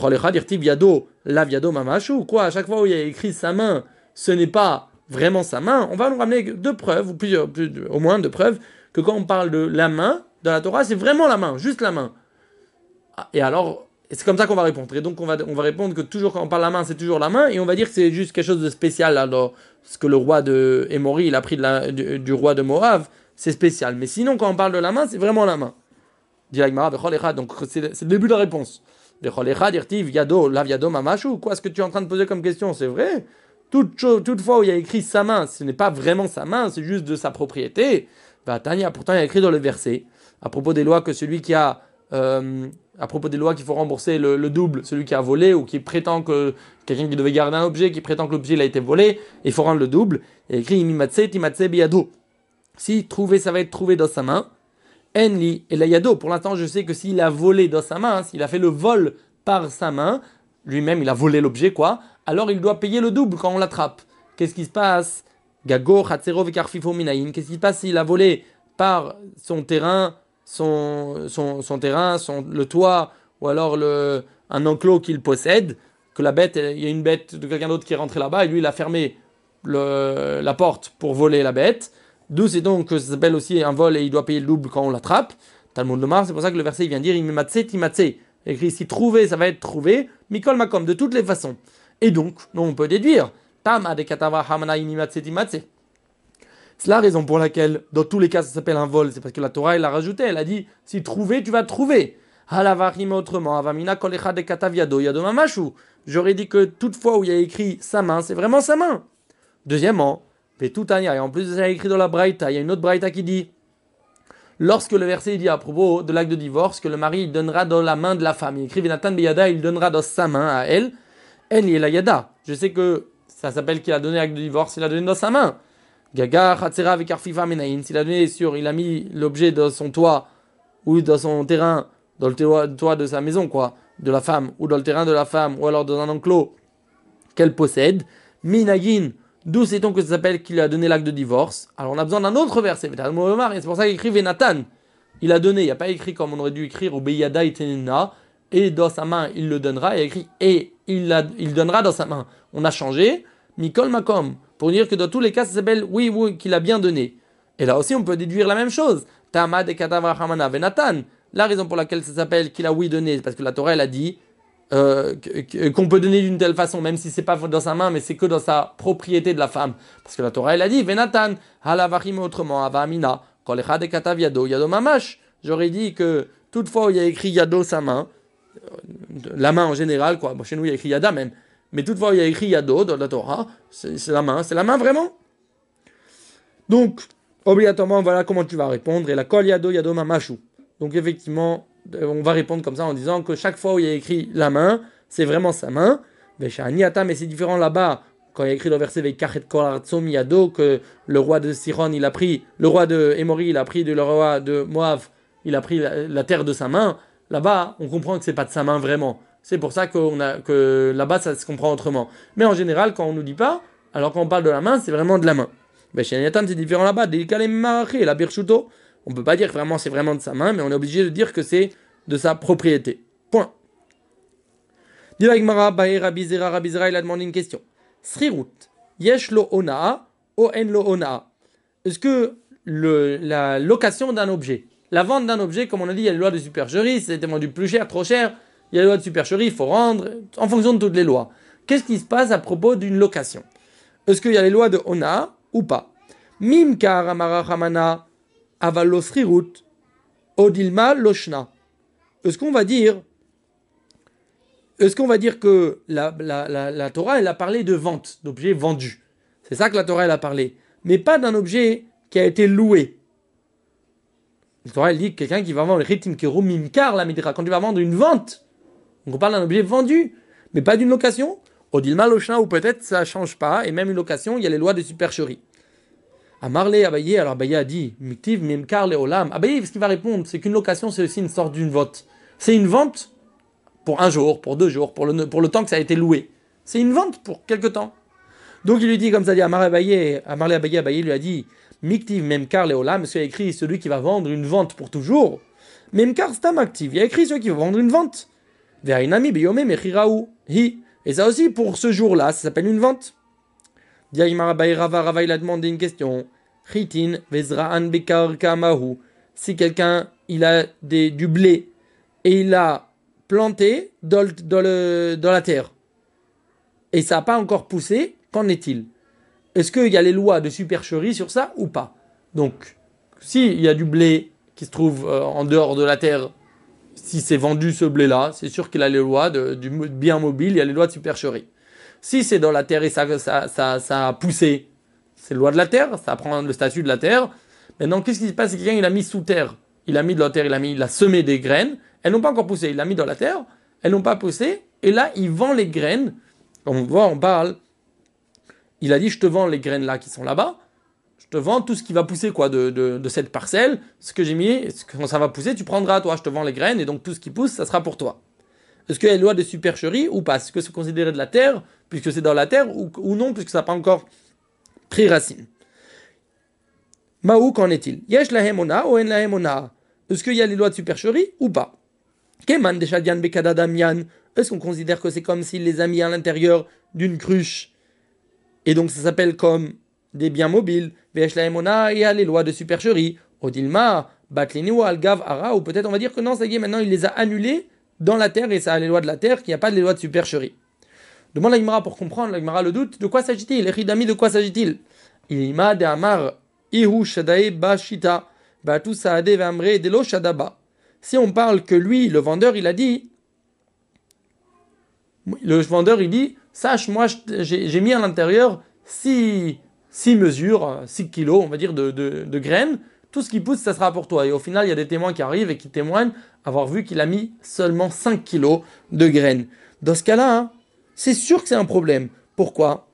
quoi, à chaque fois où il y a écrit sa main, ce n'est pas vraiment sa main, on va nous ramener deux preuves, ou au moins deux preuves, que quand on parle de la main, dans la Torah, c'est vraiment la main, juste la main. Et alors, c'est comme ça qu'on va répondre. Et donc on va répondre que toujours quand on parle de la main, c'est toujours la main, et on va dire que c'est juste quelque chose de spécial. Alors, ce que le roi de Émori, il a pris du roi de Moab, c'est spécial. Mais sinon, quand on parle de la main, c'est vraiment la main. Donc c'est le début de la réponse. Quoi, ce que tu es en train de poser comme question, c'est vrai? Toute fois où il y a écrit sa main, ce n'est pas vraiment sa main, c'est juste de sa propriété. Pourtant il y a écrit dans le verset, à propos des lois que celui qui a... à propos des lois qu'il faut rembourser le double, celui qui a volé ou qui prétend que quelqu'un qui devait garder un objet, qui prétend que l'objet il a été volé, il faut rendre le double. Il y a écrit imimatse timatse biyado. Si trouvé, ça va être trouvé dans sa main. Enli et la yado. Pour l'instant, je sais que s'il a volé dans sa main, s'il a fait le vol par sa main, lui-même il a volé l'objet quoi, alors il doit payer le double quand on l'attrape. Qu'est-ce qui se passe? Gago chatzero vekarfifo minayin. Qu'est-ce qui se passe s'il a volé par son terrain? Le toit, ou alors un enclos qu'il possède, que la bête, il y a une bête de quelqu'un d'autre qui est rentré là-bas, et lui il a fermé la porte pour voler la bête. D'où c'est donc que ça s'appelle aussi un vol et il doit payer le double quand on l'attrape. Talmud Lomar, c'est pour ça que le verset il vient dire Imimatse timatse. Écrit ici trouvé, ça va être trouvé, Mikol Makom, de toutes les façons. Et donc, on peut déduire Tam adekatava hamana imimatse timatse. C'est la raison pour laquelle, dans tous les cas, ça s'appelle un vol. C'est parce que la Torah, elle l'a rajouté. Elle a dit, si trouver, tu vas trouver. Halavachim autrement. Avamina kolecha de kataviado yado mamashu. J'aurais dit que toute fois où il y a écrit sa main, c'est vraiment sa main. Deuxièmement, Petutania, et en plus de ça, il y a écrit dans la Braïta, il y a une autre Braïta qui dit, lorsque le verset dit à propos de l'acte de divorce, que le mari il donnera dans la main de la femme. Il écrit Venatan beyada, il donnera dans sa main à elle. Elle est la yada. Je sais que ça s'appelle qu'il a donné l'acte de divorce, il a donné dans sa main. Gaga, Hatzera avec Arfifa Menaïn, s'il a donné il a mis l'objet dans son toit ou dans son terrain, dans le toit de sa maison, quoi, de la femme, ou dans le terrain de la femme, ou alors dans un enclos qu'elle possède, Minagin, d'où sait-on que ça s'appelle qu'il a donné l'acte de divorce? Alors on a besoin d'un autre verset, et c'est pour ça qu'il écrit Venatan. Il a donné, il n'y a pas écrit comme on aurait dû écrire, ou Beyada itenena, et dans sa main il le donnera, il a écrit et il donnera dans sa main. On a changé, Mikol Makom, pour dire que dans tous les cas, ça s'appelle oui, qu'il a bien donné. Et là aussi, on peut déduire la même chose. Tamad et Katavra Hamana Venatan. La raison pour laquelle ça s'appelle qu'il a oui donné, c'est parce que la Torah, elle a dit qu'on peut donner d'une telle façon, même si c'est pas dans sa main, mais c'est que dans sa propriété de la femme. Parce que la Torah, elle a dit Venatan, Halavachim autrement, Avamina, Kolechad et Katav Yado, Yado Mamash. J'aurais dit que toutefois où il y a écrit Yado sa main, la main en général, quoi. Bon, chez nous, il y a écrit Yada même. Mais toutefois, il y a écrit Yado dans la Torah. C'est la main. C'est la main vraiment. Donc, obligatoirement, voilà comment tu vas répondre. Et la Kol Yado Yado Mamashu. Donc, effectivement, on va répondre comme ça en disant que chaque fois où il y a écrit la main, c'est vraiment sa main. Mais c'est différent là-bas. Quand il y a écrit dans le verset Veikachet Kol Artzom Yado, que le roi de Siron, il a pris, le roi de Émori, il a pris de le roi de Moab, il a pris la terre de sa main. Là-bas, on comprend que c'est pas de sa main vraiment. C'est pour ça que là-bas, ça se comprend autrement. Mais en général, quand on nous dit pas, alors quand on parle de la main, c'est vraiment de la main. Chez Natan, c'est différent là-bas. La Birchuto, on peut pas dire que vraiment c'est vraiment de sa main, mais on est obligé de dire que c'est de sa propriété. Point. Dilagmara, Bae, Rabizera, il a demandé une question. Srirut, yesh lo onaa, o en lo onaa. Est-ce que la location d'un objet, la vente d'un objet, comme on a dit, il y a les lois de supercherie, si c'était vendu plus cher, trop cher, il y a les lois de supercherie, il faut rendre, en fonction de toutes les lois. Qu'est-ce qui se passe à propos d'une location? Est-ce qu'il y a les lois de onaa ou pas? Mim karamara hamana avalosrirut odilma loshna. Est-ce qu'on va dire que la Torah, elle a parlé de vente, d'objets vendus. C'est ça que la Torah, elle a parlé. Mais pas d'un objet qui a été loué. La Torah, elle dit que quelqu'un qui va vendre le ritim kerumim kar la midra, quand tu vas vendre une vente, donc on parle d'un objet vendu, mais pas d'une location. Odilma loshna, ou peut-être ça ne change pas, et même une location, il y a les lois de supercherie. Amarle Abaye, alors Abaye a dit, Miktiv mimkar le olam. Abaye, ce qu'il va répondre, c'est qu'une location, c'est aussi une sorte d'une vente. C'est une vente pour un jour, pour 2 jours, pour le temps que ça a été loué. C'est une vente pour quelque temps. Donc il lui dit comme ça, dit Amarle Abaye lui a dit, Miktiv memkar le olam, parce qu'il y a écrit celui qui va vendre une vente pour toujours. Memkar stam active, il y a écrit celui qui va vendre une vente. Verinami beyome mechiraou hi. Et ça aussi, pour ce jour-là, ça s'appelle une vente. Rava, il a demandé une question. Chitin vezra'an bekar kamahu. Si quelqu'un, il a du blé et il l'a planté dans la terre et ça n'a pas encore poussé, qu'en est-il? Est-ce qu'il y a les lois de supercherie sur ça ou pas? Donc, s'il y a du blé qui se trouve en dehors de la terre, si c'est vendu ce blé-là, c'est sûr qu'il a les lois du bien mobile, il y a les lois de supercherie. Si c'est dans la terre et ça a poussé, c'est la loi de la terre, ça prend le statut de la terre. Maintenant, qu'est-ce qui se passe? C'est quelqu'un, il a mis sous terre, il a mis de la terre, il a semé des graines, elles n'ont pas encore poussé, il l'a mis dans la terre, elles n'ont pas poussé, et là, il vend les graines. Comme on voit, on parle, il a dit, je te vends les graines là qui sont là-bas, je te vends tout ce qui va pousser quoi de cette parcelle, ce que j'ai mis, quand ça va pousser, tu prendras à toi, je te vends les graines, et donc tout ce qui pousse, ça sera pour toi. Est-ce qu'il y a une loi de supercherie ou pas? Est-ce que c'est considéré de la terre, puisque c'est dans la terre, ou non, puisque ça n'a pas encore pris racine? Maou, qu'en est-il? Yesh lahem ona ou en lahem ona? Est-ce qu'il y a les lois de supercherie ou pas? Keman deshadian bekadadamian? Est-ce qu'on considère que c'est comme s'il les a mis à l'intérieur d'une cruche? Et donc ça s'appelle comme des biens mobiles. Vesh lahem ona, il y a les lois de supercherie. Odilma, batlini ou algav ara, ou peut-être on va dire que non, ça y est, maintenant il les a annulés dans la terre, et ça a les lois de la terre, qu'il n'y a pas les lois de supercherie. Demande la Gemara pour comprendre, la Gemara le doute, de quoi s'agit-il? Echidami, de quoi s'agit-il? Ilima de Amar, Ihu Shadae Bashita, Batu Saade Vamre Delo Shadaba. Si on parle que lui, le vendeur, il a dit, sache, moi j'ai mis à l'intérieur 6 mesures, 6 kilos, on va dire, de graines, tout ce qui pousse, ça sera pour toi. Et au final, il y a des témoins qui arrivent et qui témoignent avoir vu qu'il a mis seulement 5 kilos de graines. Dans ce cas-là, c'est sûr que c'est un problème. Pourquoi?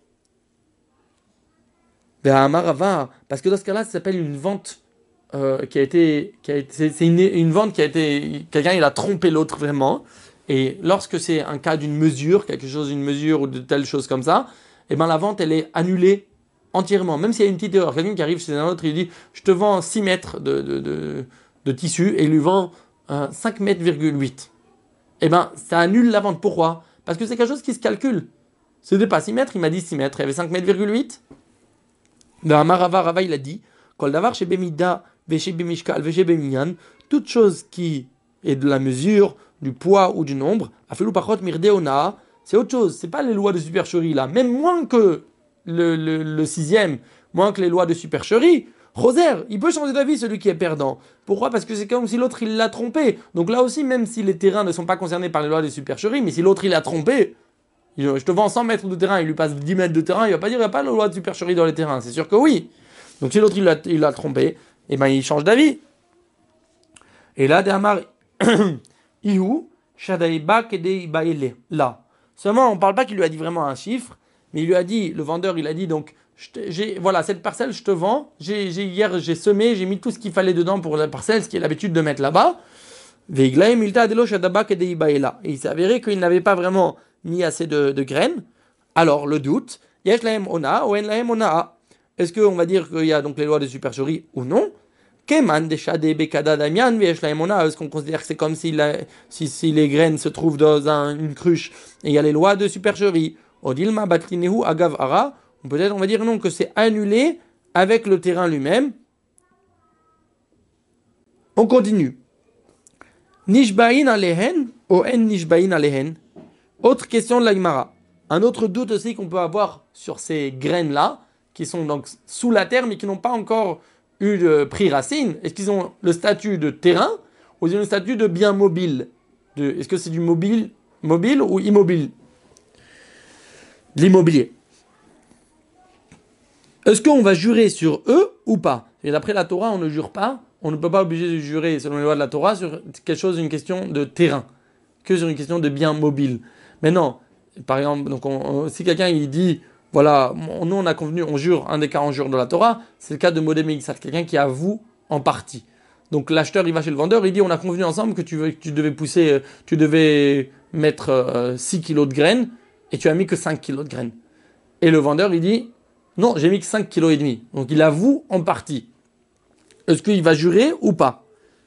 Parce que dans ce cas-là, ça s'appelle une vente c'est une vente qui a été, quelqu'un il a trompé l'autre vraiment. Et lorsque c'est un cas d'une mesure, d'une mesure ou de telle chose comme ça, et ben la vente elle est annulée entièrement. Même s'il y a une petite erreur, quelqu'un qui arrive chez un autre, il dit je te vends 6 mètres de tissu et il lui vend 5 mètres,8. Et ben ça annule la vente. Pourquoi? Parce que c'est quelque chose qui se calcule. C'était pas 6 mètres, il m'a dit 6 mètres, il y avait 5 mètres,8. Dans Rava, il a dit Kol davar chez Bemida, Veshe Bemishkal, Veshe Beminyan, toute chose qui est de la mesure, du poids ou du nombre, Afelu Pachot Mirdeona, c'est autre chose, c'est pas les lois de supercherie là, même moins que le 6e, moins que les lois de supercherie, Roser, il peut changer d'avis celui qui est perdant. Pourquoi? Parce que c'est comme si l'autre il l'a trompé. Donc là aussi, même si les terrains ne sont pas concernés par les lois des supercheries, mais si l'autre il l'a trompé, je te vends 100 mètres de terrain, il lui passe 10 mètres de terrain, il va pas dire il n'y a pas de loi de supercherie dans les terrains. C'est sûr que oui. Donc si l'autre il l'a trompé, et ben il change d'avis. Et là, Amar Ihu, Shadaiba Kedei Baile. Là. Seulement, on ne parle pas qu'il lui a dit vraiment un chiffre, mais il lui a dit, le vendeur, il a dit donc, voilà, cette parcelle, je te vends. Hier, j'ai semé, j'ai mis tout ce qu'il fallait dedans pour la parcelle, ce qu'il a l'habitude de mettre là-bas. Et il s'est avéré qu'il n'avait pas vraiment mis assez de graines. Alors, le doute, Yesh lahem ona ou en lahem ona. Est-ce qu'on va dire qu'il y a donc les lois de supercherie ou non? Est-ce qu'on considère que c'est comme si les graines se trouvent dans une cruche et il y a les lois de supercherie? Odilma batlinehu agav ara. Peut-être on va dire non, que c'est annulé avec le terrain lui-même. On continue. Nishbain alehen ou en nishbain alehen. Autre question de la Gemara. Un autre doute aussi qu'on peut avoir sur ces graines-là, qui sont donc sous la terre mais qui n'ont pas encore eu de prix racine. Est-ce qu'ils ont le statut de terrain ou ils ont le statut de bien mobile? Est-ce que c'est du mobile ou immobile? De l'immobilier. Est-ce qu'on va jurer sur eux ou pas? Et d'après la Torah, on ne jure pas. On ne peut pas obliger de jurer selon les lois de la Torah sur quelque chose, une question de terrain, que sur une question de bien mobile. Mais non, par exemple, donc si quelqu'un il dit, voilà, nous on a convenu, on jure, un des 40 jours de la Torah, c'est le cas de Modémig, c'est quelqu'un qui avoue en partie. Donc l'acheteur il va chez le vendeur, il dit, on a convenu ensemble que tu devais mettre 6 kilos de graines et tu as mis que 5 kilos de graines. Et le vendeur il dit, non, j'ai mis que 5 kilos et demi. Donc il avoue en partie. Est-ce qu'il va jurer ou pas?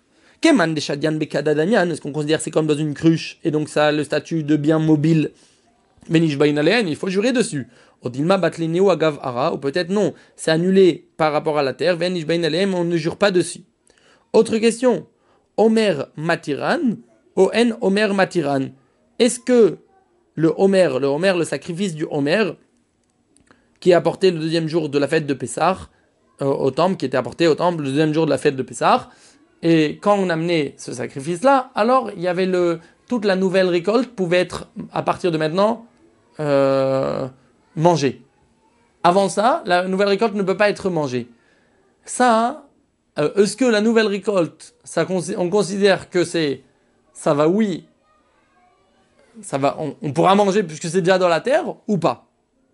Est-ce qu'on considère que c'est comme dans une cruche et donc ça a le statut de bien mobile? Il faut jurer dessus. Ou peut-être non, c'est annulé par rapport à la terre. On ne jure pas dessus. Autre question. Omer Matiran, O-N Omer Matiran. Est-ce que le sacrifice du Omer, qui est apporté le deuxième jour de la fête de Pessah, au temple, qui était apporté au temple le deuxième jour de la fête de Pessah, et quand on amenait ce sacrifice-là, alors il y avait toute la nouvelle récolte pouvait être, à partir de maintenant, mangée. Avant ça, la nouvelle récolte ne peut pas être mangée. Ça, est-ce que la nouvelle récolte, on considère que ça va, oui, ça va, on pourra manger puisque c'est déjà dans la terre, ou pas?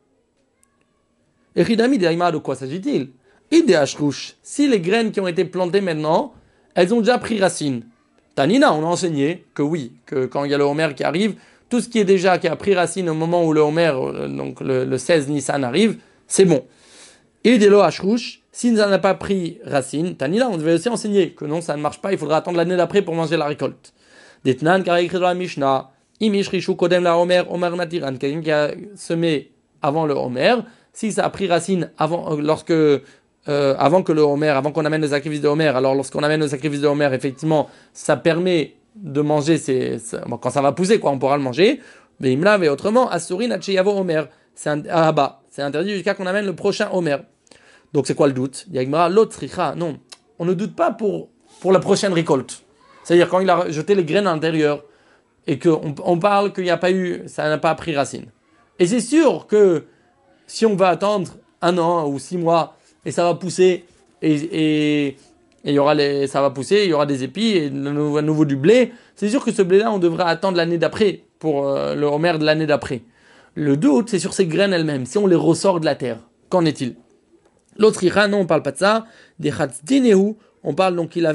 Et Ridami, de quoi s'agit-il? Si les graines qui ont été plantées maintenant, elles ont déjà pris racine. Tanina, on a enseigné que oui, que quand il y a le Homer qui arrive, tout ce qui a pris racine au moment où le Homer, donc le 16 Nissan arrive, c'est bon. Et Delo Ashrouch, si ça n'a pas pris racine, Tanina, on devait aussi enseigner que non, ça ne marche pas, il faudra attendre l'année d'après pour manger la récolte. Detnan, car écrit dans la Mishnah, Imish Rishu Kodem la Homer, Omer Natiran, quelqu'un qui a semé avant le Homer, si ça a pris racine avant que le Homer, avant qu'on amène le sacrifice de Homer, alors lorsqu'on amène le sacrifice de Homer, effectivement, ça permet de manger, quand ça va pousser, quoi, on pourra le manger. Mais il me lave autrement, Asurin Acheyavo Homer, c'est interdit jusqu'à qu'on amène le prochain Homer. Donc c'est quoi le doute? Yagmara, l'autre richa, non, on ne doute pas pour la prochaine récolte. C'est-à-dire quand il a jeté les graines à l'intérieur et qu'on parle qu'il n'y a pas eu, ça n'a pas pris racine. Et c'est sûr que si on va attendre 1 an ou 6 mois, et ça va pousser, et ça va pousser, il y aura des épis, et à nouveau du blé, c'est sûr que ce blé-là, on devra attendre l'année d'après, pour le Homer de l'année d'après. Le doute, c'est sur ces graines elles-mêmes, si on les ressort de la terre. Qu'en est-il? L'autre ira, non, on ne parle pas de ça. Des Chatzdineu, on parle donc il a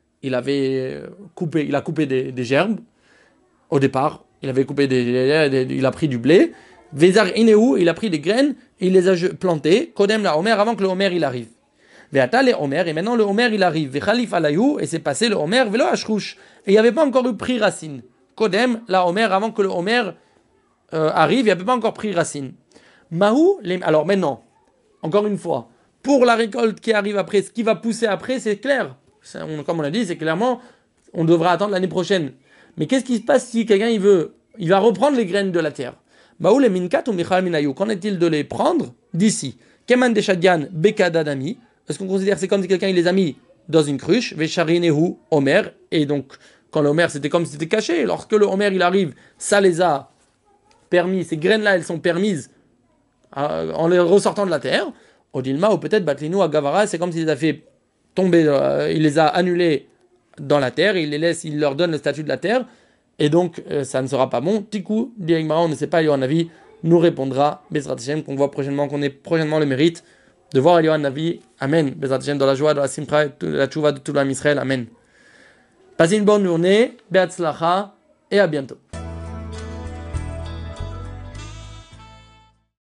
coupé des gerbes, au départ, il a pris du blé, Vezar Ineu, il a pris des graines, et il les a plantées, Kodem la Homer, avant que le Homer il arrive. Veata le Homer, et maintenant le Homer il arrive. Vechalif alayou, et c'est passé le Homer, velo ashrouch. Et il n'y avait pas encore eu pris racine. Kodem la Homer, avant que le Homer arrive, il n'y avait pas encore pris racine. Alors maintenant, encore une fois, pour la récolte qui arrive après, ce qui va pousser après, c'est clair. Comme on l'a dit, c'est clairement, on devra attendre l'année prochaine. Mais qu'est-ce qui se passe si quelqu'un il va reprendre les graines de la terre? Qu'en est-il de les prendre d'ici? Keman de Shadian Bekadadami. Est-ce qu'on considère que c'est comme si quelqu'un il les a mis dans une cruche, Vesharinehu Omer, et donc quand le Omer c'était comme si c'était caché, lorsque le Omer il arrive, ça les a permis, ces graines-là elles sont permises en les ressortant de la terre. Odilma, ou peut-être Batlinu à Gavara, c'est comme s'il les a fait tomber, il les a annulés dans la terre, il les laisse, il leur donne le statut de la terre, et donc ça ne sera pas bon. Tikou, dit Agmara, on ne sait pas, Yohan Navi nous répondra, Bezrat Hashem, qu'on voit prochainement, qu'on ait prochainement le mérite de voir Yohan Navi, Amen, Bezrat Hashem, dans la joie, dans la simcha, la tchouva de tout l'âme Israël, Amen. Passez une bonne journée, Be'atzlacha, et à bientôt.